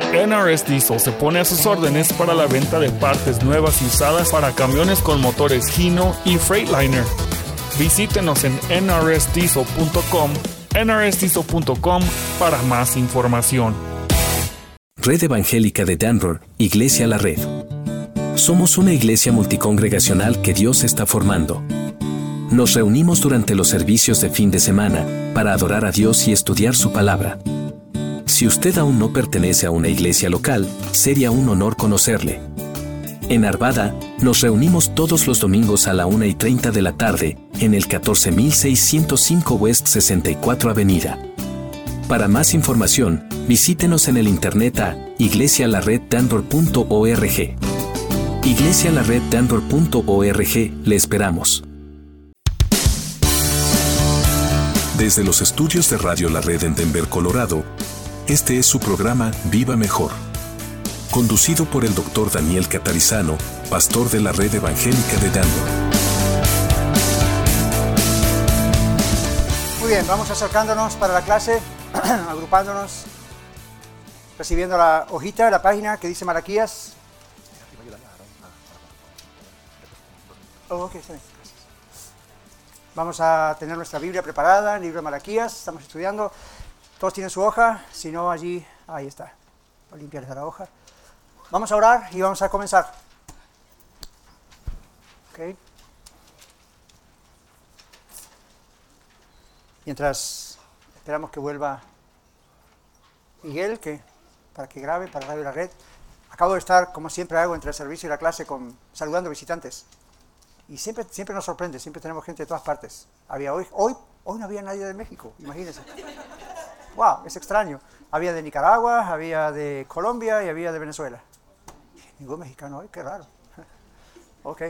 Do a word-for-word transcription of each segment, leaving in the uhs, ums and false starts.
N R S Diesel se pone a sus órdenes para la venta de partes nuevas y usadas para camiones con motores Hino y Freightliner. Visítenos en N R S diesel punto com, N R S diesel punto com para más información. Red Evangélica de Denver, Iglesia La Red. Somos una iglesia multicongregacional que Dios está formando. Nos reunimos durante los servicios de fin de semana para adorar a Dios y estudiar su palabra. Si usted aún no pertenece a una iglesia local, sería un honor conocerle. En Arvada, nos reunimos todos los domingos a la una y treinta de la tarde, en el catorce mil seiscientos cinco West sesenta y cuatro Avenida. Para más información, visítenos en el internet a iglesia la red denver punto org. iglesia la red denver punto org, le esperamos. Desde los estudios de Radio La Red en Denver, Colorado, este es su programa Viva Mejor, conducido por el doctor Daniel Catarizano, pastor de la Red Evangélica de Denver. Muy bien, vamos acercándonos para la clase, agrupándonos, recibiendo la hojita, la página que dice Malaquías. Oh, ok, está bien, gracias. Vamos a tener nuestra Biblia preparada, el libro de Malaquías, estamos estudiando. Todos tienen su hoja, si no allí, ahí está. Voy a limpiarles la hoja. Vamos a orar y vamos a comenzar. Okay. Mientras esperamos que vuelva Miguel, que, para que grabe, para Radio La Red. Acabo de estar, como siempre hago, entre el servicio y la clase, con, saludando visitantes. Y siempre, siempre nos sorprende, siempre tenemos gente de todas partes. Había hoy, hoy, hoy no había nadie de México, imagínense. Wow, es extraño. Había de Nicaragua, había de Colombia y había de Venezuela. Ningún mexicano hoy, qué raro. Ok.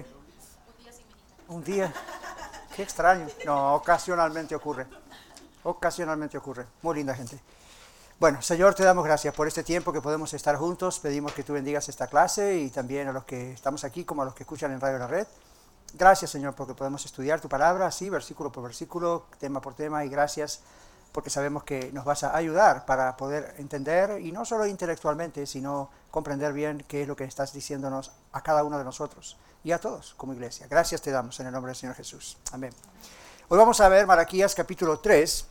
Un día, qué extraño. No, ocasionalmente ocurre. Ocasionalmente ocurre. Muy linda gente. Bueno, Señor, te damos gracias por este tiempo que podemos estar juntos. Pedimos que tú bendigas esta clase y también a los que estamos aquí como a los que escuchan en Radio La Red. Gracias, Señor, porque podemos estudiar tu palabra así, versículo por versículo, tema por tema, y gracias porque sabemos que nos vas a ayudar para poder entender, y no solo intelectualmente, sino comprender bien qué es lo que estás diciéndonos a cada uno de nosotros y a todos como iglesia. Gracias te damos en el nombre del Señor Jesús. Amén. Hoy vamos a ver Malaquías capítulo tres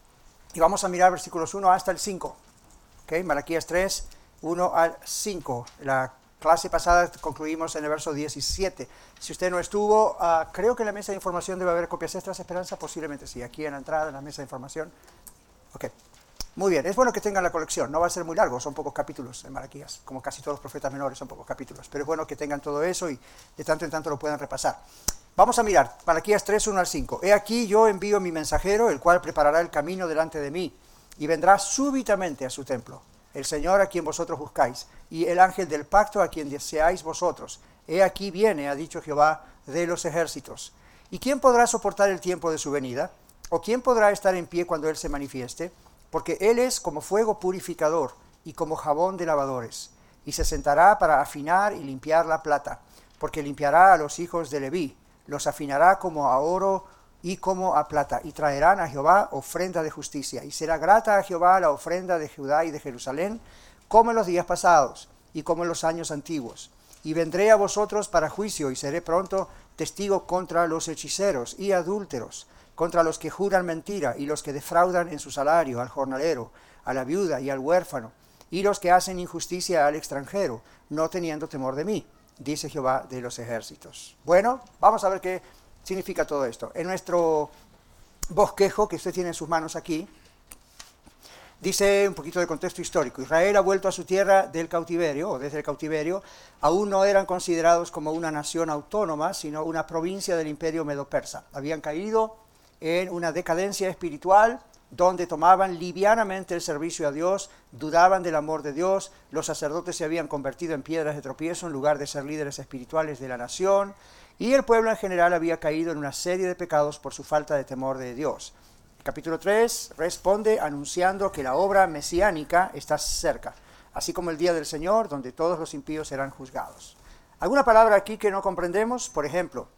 y vamos a mirar versículos uno hasta el cinco. ¿Okay? Malaquías tres, uno al cinco. La clase pasada concluimos en el verso diecisiete. Si usted no estuvo, uh, creo que en la mesa de información debe haber copias extras, Esperanza, posiblemente sí, aquí en la entrada, en la mesa de información. Ok, muy bien, es bueno que tengan la colección, no va a ser muy largo, son pocos capítulos en Malaquías, como casi todos los profetas menores son pocos capítulos, pero es bueno que tengan todo eso y de tanto en tanto lo puedan repasar. Vamos a mirar, Malaquías tres, uno al cinco. He aquí yo envío mi mensajero, el cual preparará el camino delante de mí, y vendrá súbitamente a su templo, el Señor a quien vosotros buscáis, y el ángel del pacto a quien deseáis vosotros. He aquí viene, ha dicho Jehová de los ejércitos. ¿Y quién podrá soportar el tiempo de su venida? ¿O quién podrá estar en pie cuando Él se manifieste? Porque Él es como fuego purificador y como jabón de lavadores. Y se sentará para afinar y limpiar la plata, porque limpiará a los hijos de Leví, los afinará como a oro y como a plata, y traerán a Jehová ofrenda de justicia. Y será grata a Jehová la ofrenda de Judá y de Jerusalén, como en los días pasados y como en los años antiguos. Y vendré a vosotros para juicio, y seré pronto testigo contra los hechiceros y adúlteros, contra los que juran mentira, y los que defraudan en su salario al jornalero, a la viuda y al huérfano, y los que hacen injusticia al extranjero, no teniendo temor de mí, dice Jehová de los ejércitos. Bueno, vamos a ver qué significa todo esto. En nuestro bosquejo, que usted tiene en sus manos aquí, dice un poquito de contexto histórico. Israel ha vuelto a su tierra del cautiverio, o desde el cautiverio. Aún no eran considerados como una nación autónoma, sino una provincia del imperio medo-persa. Habían caído en una decadencia espiritual, donde tomaban livianamente el servicio a Dios, dudaban del amor de Dios, los sacerdotes se habían convertido en piedras de tropiezo en lugar de ser líderes espirituales de la nación, y el pueblo en general había caído en una serie de pecados por su falta de temor de Dios. Capítulo tres responde anunciando que la obra mesiánica está cerca, así como el día del Señor, donde todos los impíos serán juzgados. ¿Alguna palabra aquí que no comprendemos? Por ejemplo,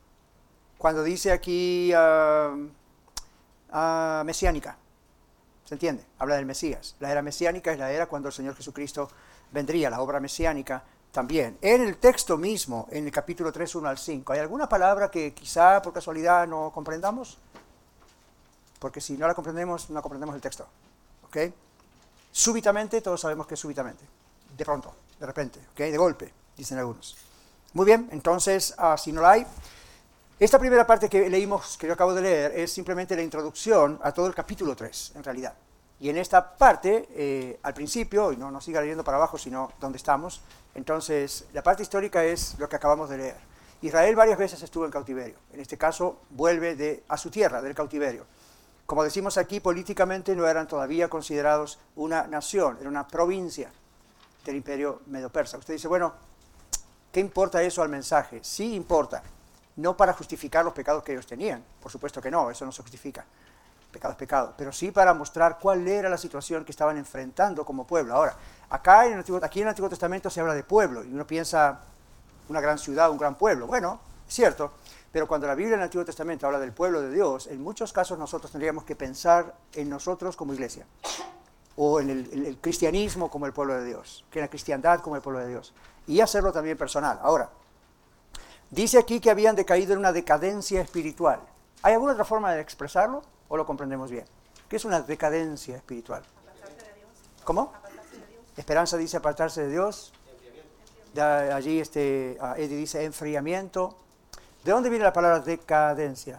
cuando dice aquí uh, uh, mesiánica, ¿Se entiende? Habla del Mesías. La era mesiánica es la era cuando el Señor Jesucristo vendría, la obra mesiánica también. En el texto mismo, en el capítulo tres, uno al cinco, ¿hay alguna palabra que quizá por casualidad no comprendamos? Porque si no la comprendemos, no comprendemos el texto. ¿Ok? Súbitamente, todos sabemos que es súbitamente. De pronto, de repente, ¿ok? De golpe, dicen algunos. Muy bien, entonces, uh, si no la hay, esta primera parte que leímos, que yo acabo de leer, es simplemente la introducción a todo el capítulo tres, en realidad. Y en esta parte, eh, al principio, y no nos siga leyendo para abajo, sino donde estamos, entonces, la parte histórica es lo que acabamos de leer. Israel varias veces estuvo en cautiverio. En este caso, vuelve de, a su tierra, del cautiverio. Como decimos aquí, políticamente no eran todavía considerados una nación, era una provincia del imperio medo-persa. Usted dice, bueno, ¿qué importa eso al mensaje? Sí importa, no para justificar los pecados que ellos tenían, por supuesto que no, eso no se justifica, pecado es pecado, pero sí para mostrar cuál era la situación que estaban enfrentando como pueblo. Ahora, acá en el Antiguo, aquí en el Antiguo Testamento se habla de pueblo, y uno piensa una gran ciudad, un gran pueblo. Bueno, es cierto, pero cuando la Biblia en el Antiguo Testamento habla del pueblo de Dios, en muchos casos nosotros tendríamos que pensar en nosotros como iglesia, o en el, el, el cristianismo como el pueblo de Dios, que en la cristiandad como el pueblo de Dios, y hacerlo también personal. Ahora, dice aquí que habían decaído en una decadencia espiritual. ¿Hay alguna otra forma de expresarlo o lo comprendemos bien? ¿Qué es una decadencia espiritual? Apartarse de Dios. ¿Cómo? Apartarse de Dios. Esperanza dice apartarse de Dios. De allí este, uh, Eddie dice enfriamiento. ¿De dónde viene la palabra decadencia?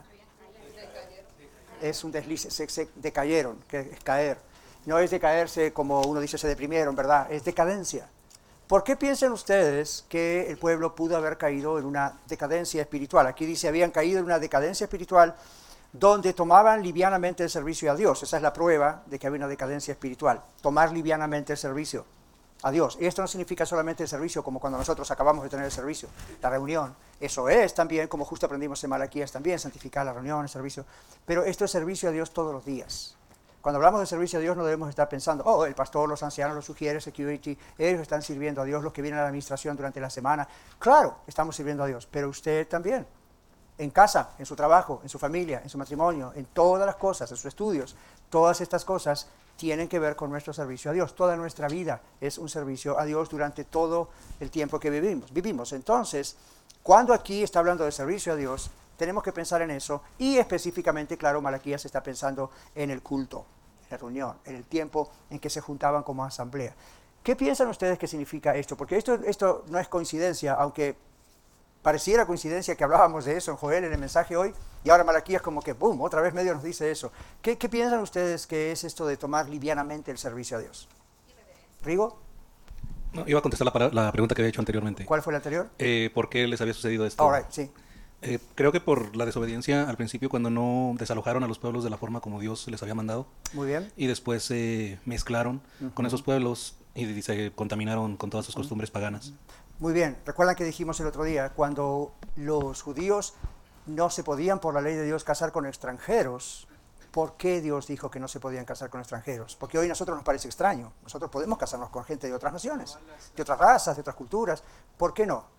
Es un desliz, se, se decayeron, que es caer. No es decaerse como uno dice se deprimieron, ¿verdad? Es decadencia. ¿Por qué piensan ustedes que el pueblo pudo haber caído en una decadencia espiritual? Aquí dice, habían caído en una decadencia espiritual donde tomaban livianamente el servicio a Dios. Esa es la prueba de que había una decadencia espiritual, tomar livianamente el servicio a Dios. Y esto no significa solamente el servicio como cuando nosotros acabamos de tener el servicio, la reunión. Eso es también, como justo aprendimos en Malaquías también, santificar la reunión, el servicio. Pero esto es servicio a Dios todos los días. Cuando hablamos de servicio a Dios no debemos estar pensando, oh, el pastor, los ancianos, los sugieres, security, ellos están sirviendo a Dios, los que vienen a la administración durante la semana. Claro, estamos sirviendo a Dios, pero usted también. En casa, en su trabajo, en su familia, en su matrimonio, en todas las cosas, en sus estudios, todas estas cosas tienen que ver con nuestro servicio a Dios. Toda nuestra vida es un servicio a Dios durante todo el tiempo que vivimos. vivimos. Entonces, cuando aquí está hablando de servicio a Dios, tenemos que pensar en eso y específicamente, claro, Malaquías está pensando en el culto, en la reunión, en el tiempo en que se juntaban como asamblea. ¿Qué piensan ustedes que significa esto? Porque esto, esto no es coincidencia, aunque pareciera coincidencia que hablábamos de eso en Joel en el mensaje hoy, y ahora Malaquías como que, ¡boom!, otra vez medio nos dice eso. ¿Qué, qué piensan ustedes que es esto de tomar livianamente el servicio a Dios? ¿Rigo? No, iba a contestar la, la pregunta que había hecho anteriormente. ¿Cuál fue la anterior? Eh, ¿Por qué les había sucedido esto? All right, sí. Eh, creo que por la desobediencia al principio, cuando no desalojaron a los pueblos de la forma como Dios les había mandado. Muy bien. Y después se eh, mezclaron uh-huh. con esos pueblos y se contaminaron con todas sus costumbres uh-huh. paganas. Muy bien. Recuerdan que dijimos el otro día, cuando los judíos no se podían por la ley de Dios casar con extranjeros, ¿por qué Dios dijo que no se podían casar con extranjeros? Porque hoy a nosotros nos parece extraño. Nosotros podemos casarnos con gente de otras naciones, de otras razas, de otras culturas. ¿Por qué no?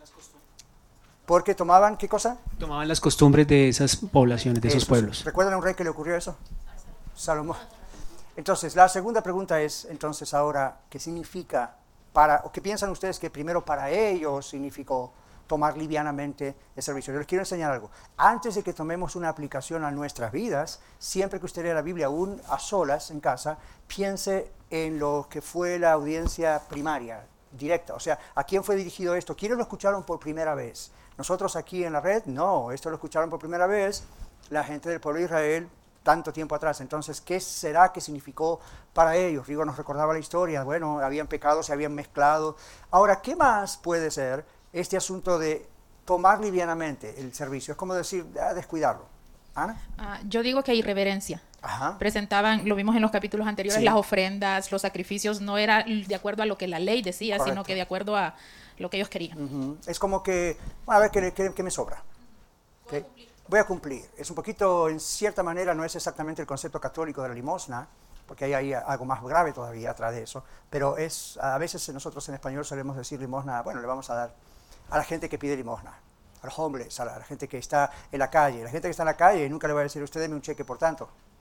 Porque tomaban, ¿qué cosa? Tomaban las costumbres de esas poblaciones, de esos, esos pueblos. ¿Recuerdan a un rey que le ocurrió eso? Salomón. Entonces, la segunda pregunta es, entonces, ahora, ¿qué significa para, o qué piensan ustedes que primero para ellos significó tomar livianamente el servicio? Yo les quiero enseñar algo. Antes de que tomemos una aplicación a nuestras vidas, siempre que usted lea la Biblia, aún a solas en casa, piense en lo que fue la audiencia primaria, directa. O sea, ¿a quién fue dirigido esto? ¿Quiénes lo escucharon por primera vez? Nosotros aquí en la red, no, esto lo escucharon por primera vez la gente del pueblo de Israel tanto tiempo atrás. Entonces, ¿qué será que significó para ellos? Rigo nos recordaba la historia, bueno, habían pecado, se habían mezclado. Ahora, ¿qué más puede ser este asunto de tomar livianamente el servicio? Es como decir, ah, descuidarlo. ¿Ana? Ah, yo digo que hay irreverencia. Ajá. Presentaban, lo vimos en los capítulos anteriores, Sí. las ofrendas, los sacrificios, no era de acuerdo a lo que la ley decía, Correcto. sino que de acuerdo a lo que ellos querían. Uh-huh. Es como que, a ver, ¿qué, qué, qué me sobra? ¿Okay? Voy a cumplir. Es un poquito, en cierta manera, no es exactamente el concepto católico de la limosna, porque hay, hay algo más grave todavía atrás de eso, pero es, a veces nosotros en español solemos decir limosna, bueno, le vamos a dar a la gente que pide limosna, a los homeless, a la, a la gente que está en la calle. La gente que está en la calle nunca le va a decir, usted deme un cheque por tanto.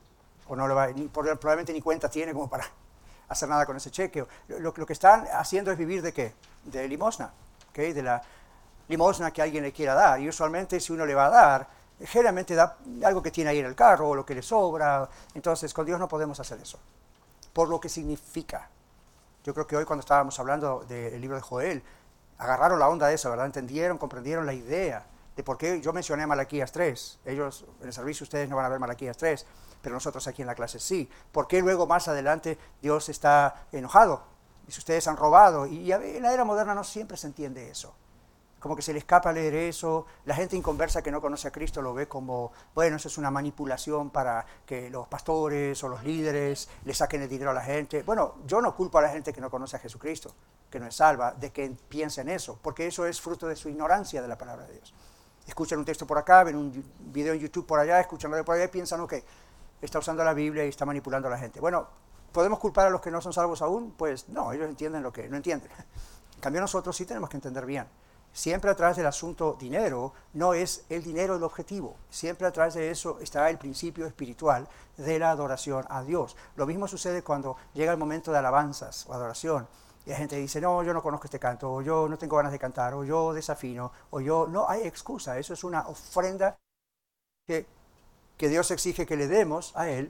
o no le va, ni, probablemente ni cuenta tiene como para hacer nada con ese cheque. Lo, lo que están haciendo es vivir de qué? De limosna, ¿okay? De la limosna que alguien le quiera dar. Y usualmente si uno le va a dar, generalmente da algo que tiene ahí en el carro o lo que le sobra. Entonces con Dios no podemos hacer eso, por lo que significa. Yo creo que hoy cuando estábamos hablando del libro de Joel, agarraron la onda de eso, ¿verdad? Entendieron, comprendieron la idea de por qué yo mencioné Malaquías tres. Ellos en el servicio ustedes no van a ver Malaquías tres, pero nosotros aquí en la clase sí. ¿Por qué luego más adelante Dios está enojado? Y si ustedes han robado. Y en la era moderna no siempre se entiende eso. Como que se le escapa leer eso. La gente inconversa que no conoce a Cristo lo ve como, bueno, eso es una manipulación para que los pastores o los líderes le saquen el dinero a la gente. Bueno, yo no culpo a la gente que no conoce a Jesucristo, que no es salva, de que piense en eso, porque eso es fruto de su ignorancia de la palabra de Dios. Escuchan un texto por acá, ven un video en YouTube por allá, escuchan por allá y piensan, ok, está usando la Biblia y está manipulando a la gente. Bueno, ¿podemos culpar a los que no son salvos aún? Pues no, ellos entienden lo que no entienden. En cambio nosotros sí tenemos que entender bien. Siempre atrás del asunto dinero no es el dinero el objetivo. Siempre atrás de eso está el principio espiritual de la adoración a Dios. Lo mismo sucede cuando llega el momento de alabanzas o adoración. Y la gente dice, no, yo no conozco este canto, o yo no tengo ganas de cantar, o yo desafino, o yo... No hay excusa, eso es una ofrenda que, que Dios exige que le demos a Él.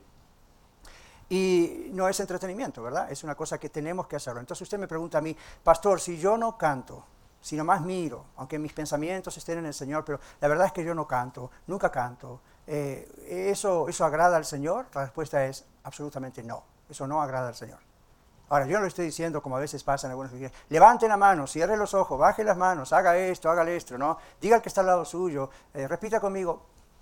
Y no es entretenimiento, ¿verdad? Es una cosa que tenemos que hacerlo. Entonces usted me pregunta a mí, pastor, si yo no canto, si nomás miro, aunque mis pensamientos estén en el Señor, pero la verdad es que yo no canto, nunca canto, eh, ¿eso, ¿eso agrada al Señor? La respuesta es absolutamente no, eso no agrada al Señor. Ahora, yo no le estoy diciendo, como a veces pasa en algunas iglesias, levanten la mano, cierre los ojos, baje las manos, haga esto, haga esto, ¿no? Diga al que está al lado suyo, eh, repita conmigo.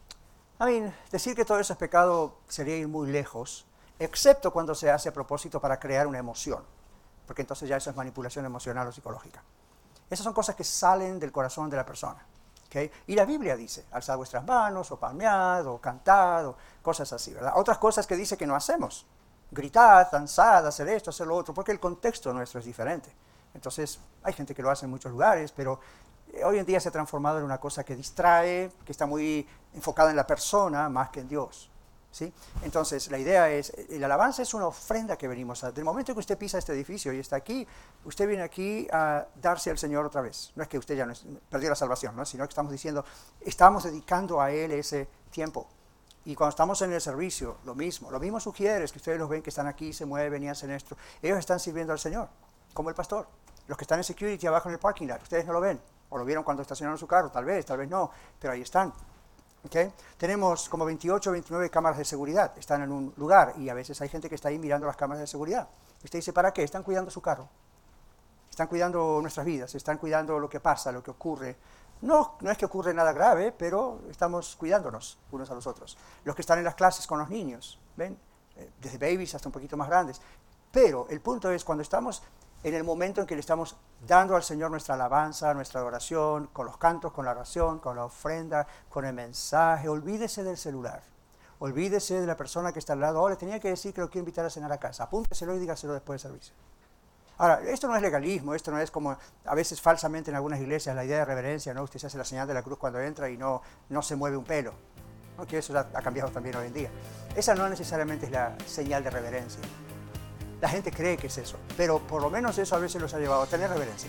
A mí, decir que todo eso es pecado sería ir muy lejos, excepto cuando se hace a propósito para crear una emoción, porque entonces ya eso es manipulación emocional o psicológica. Esas son cosas que salen del corazón de la persona, ¿okay? Y la Biblia dice, alzad vuestras manos, o palmead, o cantad, o cosas así, ¿verdad? Otras cosas que dice que no hacemos. Gritad, danzad, hacer esto, hacer lo otro, porque el contexto nuestro es diferente. Entonces, hay gente que lo hace en muchos lugares, pero hoy en día se ha transformado en una cosa que distrae, que está muy enfocada en la persona más que en Dios, ¿sí? Entonces, la idea es, la alabanza es una ofrenda que venimos a... Del momento que usted pisa este edificio y está aquí, usted viene aquí a darse al Señor otra vez. No es que usted ya no es, perdió la salvación, ¿no? Sino que estamos diciendo, estamos dedicando a Él ese tiempo. Y cuando estamos en el servicio, lo mismo. Lo mismo sugieres que ustedes los ven que están aquí, se mueven y hacen esto. Ellos están sirviendo al Señor, como el pastor. Los que están en security abajo en el parking lot, ustedes no lo ven. O lo vieron cuando estacionaron su carro, tal vez, tal vez no, pero ahí están. ¿Okay? Tenemos como veintiocho, veintinueve cámaras de seguridad, están en un lugar y a veces hay gente que está ahí mirando las cámaras de seguridad. Usted dice, ¿para qué? Están cuidando su carro. Están cuidando nuestras vidas, están cuidando lo que pasa, lo que ocurre. No, no es que ocurre nada grave, pero estamos cuidándonos unos a los otros. Los que están en las clases con los niños, ¿ven? Eh, desde babies hasta un poquito más grandes. Pero el punto es cuando estamos en el momento en que le estamos dando al Señor nuestra alabanza, nuestra adoración, con los cantos, con la oración, con la ofrenda, con el mensaje, olvídese del celular. Olvídese de la persona que está al lado. Oh, le tenía que decir que lo quiero invitar a cenar a casa. Apúnteselo y dígaselo después del servicio. Ahora, esto no es legalismo, esto no es como a veces falsamente en algunas iglesias la idea de reverencia, ¿no? Usted se hace la señal de la cruz cuando entra y no, no se mueve un pelo, ¿no? Que eso ya ha cambiado también hoy en día. Esa no necesariamente es la señal de reverencia. La gente cree que es eso, pero por lo menos eso a veces los ha llevado a tener reverencia.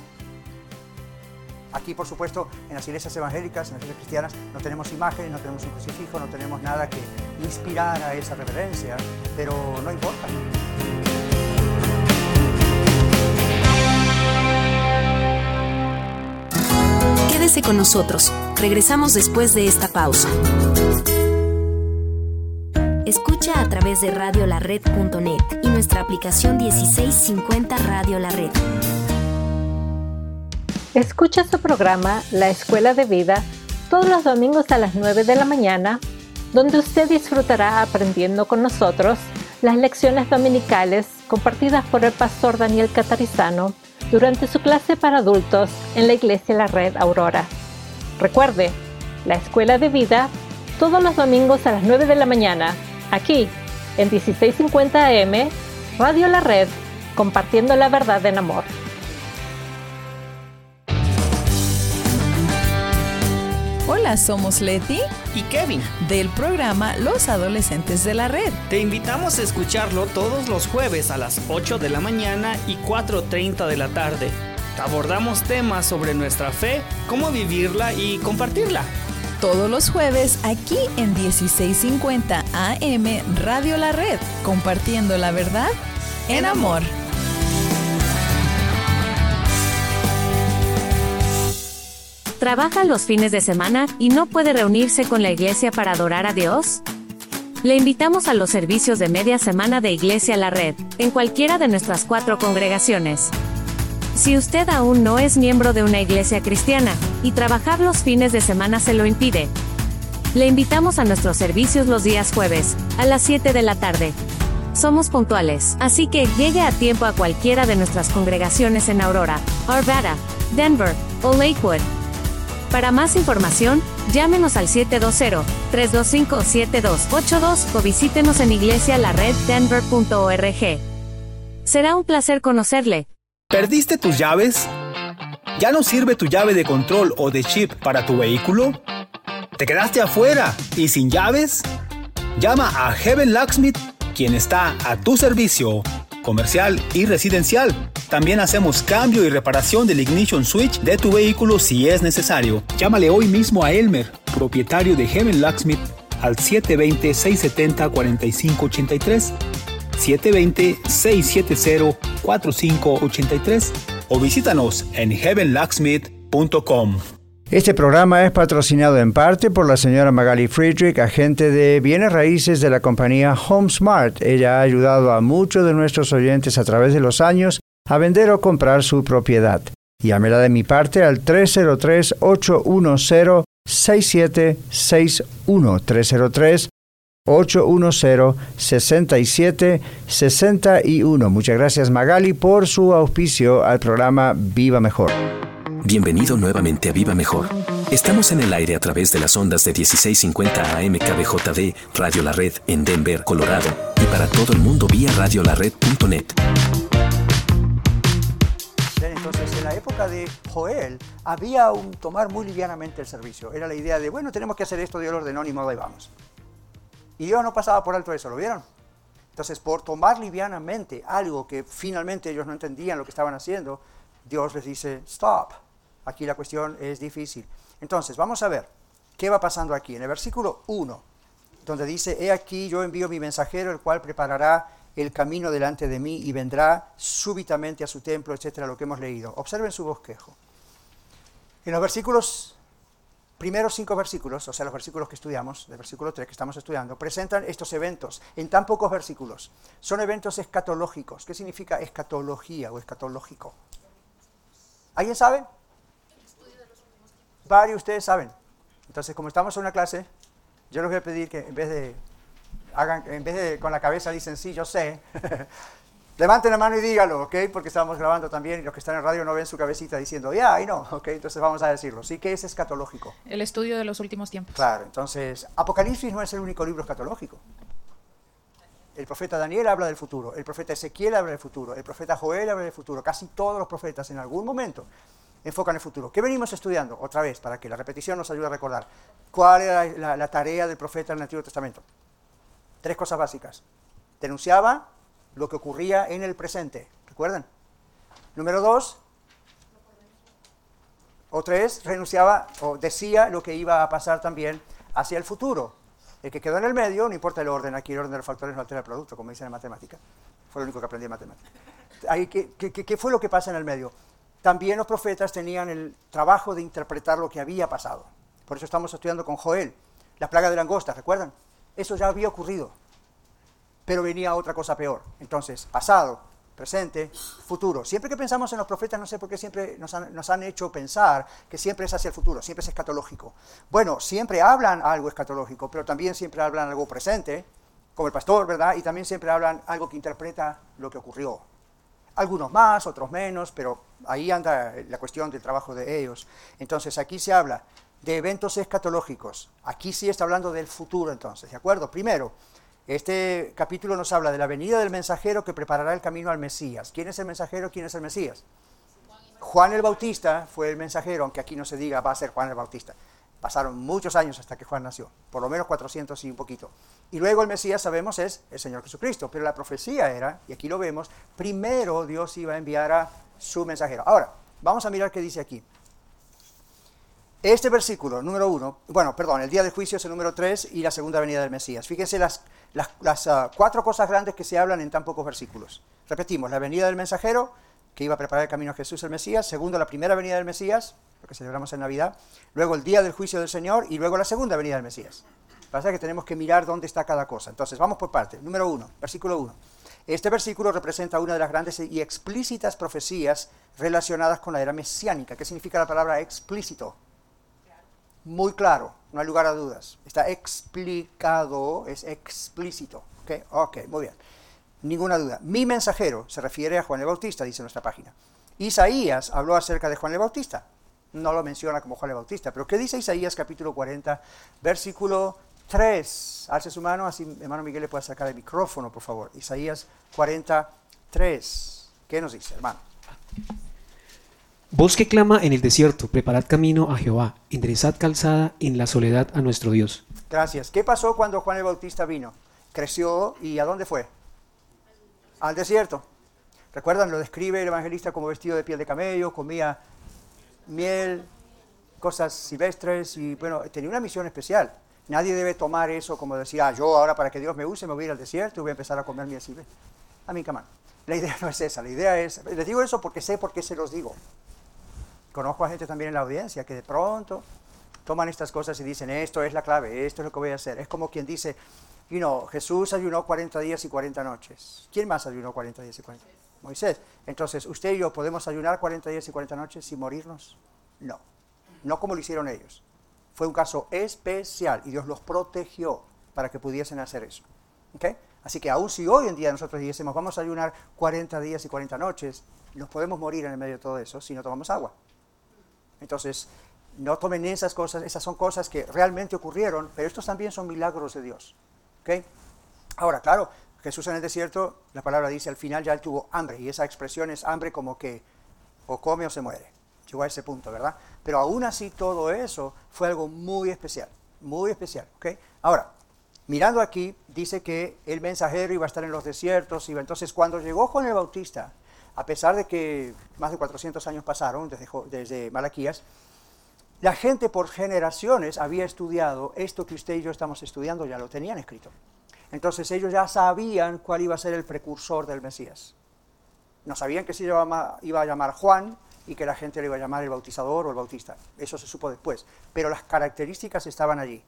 Aquí, por supuesto, en las iglesias evangélicas, en las iglesias cristianas, no tenemos imágenes, no tenemos un crucifijo, no tenemos nada que inspirara esa reverencia, pero no importa. Quédese con nosotros. Regresamos después de esta pausa. Escucha a través de radio la red punto net y nuestra aplicación dieciséis cincuenta Radio La Red. Escucha su programa La Escuela de Vida todos los domingos a las nueve de la mañana, donde usted disfrutará aprendiendo con nosotros las lecciones dominicales compartidas por el pastor Daniel Catarizano durante su clase para adultos en la Iglesia La Red Aurora. Recuerde, La Escuela de Vida todos los domingos a las nueve de la mañana, aquí en dieciséis cincuenta A M, Radio La Red, compartiendo la verdad en amor. Hola. Hola, somos Leti y Kevin del programa Los Adolescentes de la Red. Te invitamos a escucharlo todos los jueves a las ocho de la mañana y cuatro treinta de la tarde. Abordamos temas sobre nuestra fe, cómo vivirla y compartirla. Todos los jueves aquí en dieciséis cincuenta A M Radio La Red, compartiendo la verdad en amor. ¿Trabaja los fines de semana y no puede reunirse con la iglesia para adorar a Dios? Le invitamos a los servicios de media semana de Iglesia La Red, en cualquiera de nuestras cuatro congregaciones. Si usted aún no es miembro de una iglesia cristiana, y trabajar los fines de semana se lo impide, le invitamos a nuestros servicios los días jueves, a las siete de la tarde. Somos puntuales, así que llegue a tiempo a cualquiera de nuestras congregaciones en Aurora, Arvada, Denver o Lakewood. Para más información, llámenos al siete dos cero, tres dos cinco, siete dos ocho dos o visítenos en iglesia la red denver punto org. Será un placer conocerle. ¿Perdiste tus llaves? ¿Ya no sirve tu llave de control o de chip para tu vehículo? ¿Te quedaste afuera y sin llaves? Llama a Heaven Locksmith, quien está a tu servicio, comercial y residencial. También hacemos cambio y reparación del ignition switch de tu vehículo si es necesario. Llámale hoy mismo a Elmer, propietario de Heaven Locksmith, al siete dos cero, seis siete cero, cuatro cinco ocho tres, siete dos cero, seis siete cero, cuatro cinco ocho tres o visítanos en heaven locksmith punto com. Este programa es patrocinado en parte por la señora Magali Friedrich, agente de bienes raíces de la compañía HomeSmart. Ella ha ayudado a muchos de nuestros oyentes a través de los años a vender o comprar su propiedad. Llámela de mi parte al tres cero tres, ocho uno cero, seis siete seis uno, tres cero tres, ocho uno cero, seis siete seis uno. Muchas gracias, Magali, por su auspicio al programa Viva Mejor. Bienvenido nuevamente a Viva Mejor. Estamos en el aire a través de las ondas de dieciséis cincuenta A M K B J D, Radio La Red, en Denver, Colorado, y para todo el mundo vía radio la red punto net. Entonces, en la época de Joel, había un tomar muy livianamente el servicio. Era la idea de, bueno, tenemos que hacer esto, Dios lo ordenó, ni modo, ahí vamos. Y Dios no pasaba por alto eso, ¿lo vieron? Entonces, por tomar livianamente algo que finalmente ellos no entendían lo que estaban haciendo, Dios les dice, stop. Aquí la cuestión es difícil. Entonces, vamos a ver qué va pasando aquí. En el versículo uno, donde dice, he aquí yo envío mi mensajero, el cual preparará el camino delante de mí y vendrá súbitamente a su templo, etcétera, lo que hemos leído. Observen su bosquejo. En los versículos, primeros cinco versículos, o sea, los versículos que estudiamos, del versículo tres que estamos estudiando, presentan estos eventos en tan pocos versículos. Son eventos escatológicos. ¿Qué significa escatología o escatológico? ¿Alguien sabe? Varios de ustedes saben. Entonces, como estamos en una clase, yo les voy a pedir que en vez de hagan, en vez de con la cabeza dicen sí, yo sé, levanten la mano y dígalo, ¿ok? Porque estamos grabando también y los que están en radio no ven su cabecita diciendo, ya, yeah, y no, ¿ok? Entonces vamos a decirlo. ¿Sí? ¿Qué es escatológico? El estudio de los últimos tiempos. Claro, entonces, Apocalipsis no es el único libro escatológico. El profeta Daniel habla del futuro, el profeta Ezequiel habla del futuro, el profeta Joel habla del futuro. Casi todos los profetas en algún momento enfocan el futuro. ¿Qué venimos estudiando? Otra vez, para que la repetición nos ayude a recordar. ¿Cuál era la, la, la tarea del profeta en el Antiguo Testamento? Tres cosas básicas. Denunciaba lo que ocurría en el presente. ¿Recuerdan? Número dos. O tres, renunciaba o decía lo que iba a pasar también hacia el futuro. El que quedó en el medio, no importa el orden, aquí el orden de los factores no altera el producto, como dicen en matemática. Fue lo único que aprendí en matemática. Ahí, ¿qué, qué, ¿Qué fue lo que pasa en el medio? También los profetas tenían el trabajo de interpretar lo que había pasado. Por eso estamos estudiando con Joel, la plaga de langostas, ¿recuerdan? Eso ya había ocurrido, pero venía otra cosa peor. Entonces, pasado, presente, futuro. Siempre que pensamos en los profetas, no sé por qué siempre nos han, nos han hecho pensar que siempre es hacia el futuro, siempre es escatológico. Bueno, siempre hablan algo escatológico, pero también siempre hablan algo presente, como el pastor, ¿verdad? Y también siempre hablan algo que interpreta lo que ocurrió. Algunos más, otros menos, pero ahí anda la cuestión del trabajo de ellos. Entonces, aquí se habla de eventos escatológicos. Aquí sí está hablando del futuro, entonces, ¿de acuerdo? Primero, este capítulo nos habla de la venida del mensajero que preparará el camino al Mesías. ¿Quién es el mensajero? ¿Quién es el Mesías? Juan el Bautista fue el mensajero, aunque aquí no se diga va a ser Juan el Bautista. Pasaron muchos años hasta que Juan nació, por lo menos cuatrocientos y un poquito. Y luego el Mesías, sabemos, es el Señor Jesucristo. Pero la profecía era, y aquí lo vemos, primero Dios iba a enviar a su mensajero. Ahora, vamos a mirar qué dice aquí. Este versículo, número uno, bueno, perdón, el día del juicio es el número tres y la segunda venida del Mesías. Fíjense las, las, las uh, cuatro cosas grandes que se hablan en tan pocos versículos. Repetimos, la venida del mensajero, que iba a preparar el camino a Jesús el Mesías. Segundo, la primera venida del Mesías, lo que celebramos en Navidad. Luego el día del juicio del Señor y luego la segunda venida del Mesías. Pasa que tenemos que mirar dónde está cada cosa. Entonces, vamos por partes. Número uno, versículo uno. Este versículo representa una de las grandes y explícitas profecías relacionadas con la era mesiánica. ¿Qué significa la palabra explícito? Muy claro, no hay lugar a dudas. Está explicado, es explícito. ¿Ok? Ok, muy bien. Ninguna duda. Mi mensajero se refiere a Juan el Bautista, dice nuestra página. Isaías habló acerca de Juan el Bautista. No lo menciona como Juan el Bautista. Pero ¿qué dice Isaías capítulo cuarenta, versículo tres? Alce su mano, así hermano Miguel le puede sacar el micrófono, por favor. Isaías cuarenta, tres. ¿Qué nos dice, hermano? Voz que clama en el desierto, preparad camino a Jehová, enderezad calzada en la soledad a nuestro Dios. Gracias. ¿Qué pasó cuando Juan el Bautista vino? Creció y ¿a dónde fue? Al desierto. ¿Recuerdan? Lo describe el evangelista como vestido de piel de camello, comía miel, cosas silvestres y bueno, tenía una misión especial. Nadie debe tomar eso como decir, ah, yo ahora para que Dios me use me voy a ir al desierto y voy a empezar a comer miel silvestre. A mí, camán. La idea no es esa, la idea es, les digo eso porque sé por qué se los digo. Conozco a gente también en la audiencia que de pronto toman estas cosas y dicen, esto es la clave, esto es lo que voy a hacer. Es como quien dice, you know, Jesús ayunó cuarenta días y cuarenta noches. ¿Quién más ayunó cuarenta días y cuarenta noches? Moisés. Entonces, ¿usted y yo podemos ayunar cuarenta días y cuarenta noches sin morirnos? No. No como lo hicieron ellos. Fue un caso especial y Dios los protegió para que pudiesen hacer eso. ¿Okay? Así que aun si hoy en día nosotros dijésemos, vamos a ayunar cuarenta días y cuarenta noches, nos podemos morir en el medio de todo eso si no tomamos agua. Entonces, no tomen esas cosas, esas son cosas que realmente ocurrieron, pero estos también son milagros de Dios. ¿Okay? Ahora, claro, Jesús en el desierto, la palabra dice, al final ya él tuvo hambre, y esa expresión es hambre como que o come o se muere. Llegó a ese punto, ¿verdad? Pero aún así todo eso fue algo muy especial, muy especial. ¿Okay? Ahora, mirando aquí, dice que el mensajero iba a estar en los desiertos, iba. Entonces cuando llegó Juan el Bautista, a pesar de que más de cuatrocientos años pasaron desde, desde Malaquías, la gente por generaciones había estudiado esto que usted y yo estamos estudiando, ya lo tenían escrito. Entonces ellos ya sabían cuál iba a ser el precursor del Mesías. No sabían que se iba, iba a llamar Juan y que la gente le iba a llamar el bautizador o el bautista. Eso se supo después. Pero las características estaban allí.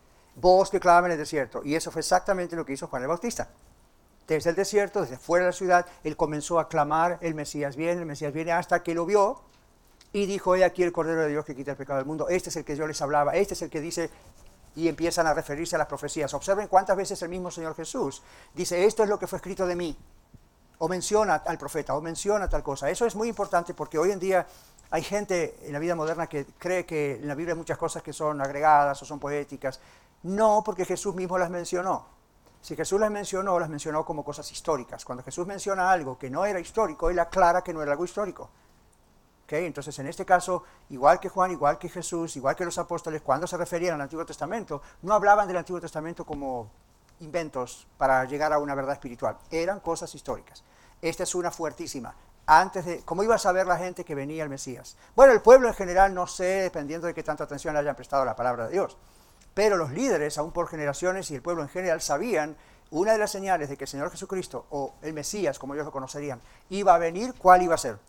Voz que clama en el desierto. Y eso fue exactamente lo que hizo Juan el Bautista. Desde el desierto, desde fuera de la ciudad, él comenzó a clamar, el Mesías viene, el Mesías viene, hasta que lo vio y dijo, he aquí el Cordero de Dios que quita el pecado del mundo. Este es el que yo les hablaba, este es el que dice, y empiezan a referirse a las profecías. Observen cuántas veces el mismo Señor Jesús dice, esto es lo que fue escrito de mí, o menciona al profeta, o menciona tal cosa. Eso es muy importante porque hoy en día hay gente en la vida moderna que cree que en la Biblia hay muchas cosas que son agregadas o son poéticas. No, porque Jesús mismo las mencionó. Si Jesús las mencionó, las mencionó como cosas históricas. Cuando Jesús menciona algo que no era histórico, él aclara que no era algo histórico. ¿Okay? Entonces, en este caso, igual que Juan, igual que Jesús, igual que los apóstoles, cuando se referían al Antiguo Testamento, no hablaban del Antiguo Testamento como inventos para llegar a una verdad espiritual. Eran cosas históricas. Esta es una fuertísima. Antes de, ¿cómo iba a saber la gente que venía el Mesías? Bueno, el pueblo en general, no sé, dependiendo de qué tanta atención le hayan prestado a la palabra de Dios. Pero los líderes, aún por generaciones, y el pueblo en general sabían una de las señales de que el Señor Jesucristo, o el Mesías, como ellos lo conocerían, iba a venir. ¿Cuál iba a ser?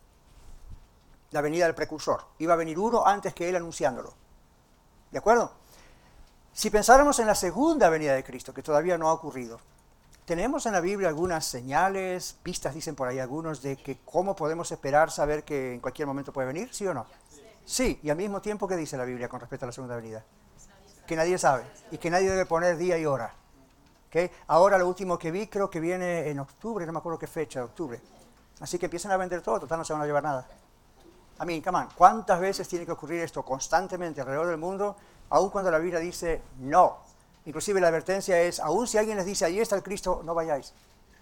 La venida del precursor. Iba a venir uno antes que él anunciándolo. ¿De acuerdo? Si pensáramos en la segunda venida de Cristo, que todavía no ha ocurrido, tenemos en la Biblia algunas señales, pistas, dicen por ahí algunos, de que cómo podemos esperar saber que en cualquier momento puede venir, ¿sí o no? Sí, y al mismo tiempo, ¿qué dice la Biblia con respecto a la segunda venida? Que nadie sabe, y que nadie debe poner día y hora. ¿Okay? Ahora lo último que vi, creo que viene en octubre, no me acuerdo qué fecha, de octubre. Así que empiecen a vender todo, total no se van a llevar nada. A mí, come on, ¿cuántas veces tiene que ocurrir esto constantemente alrededor del mundo, aun cuando la Biblia dice no? Inclusive la advertencia es, aun si alguien les dice, ahí está el Cristo, no vayáis.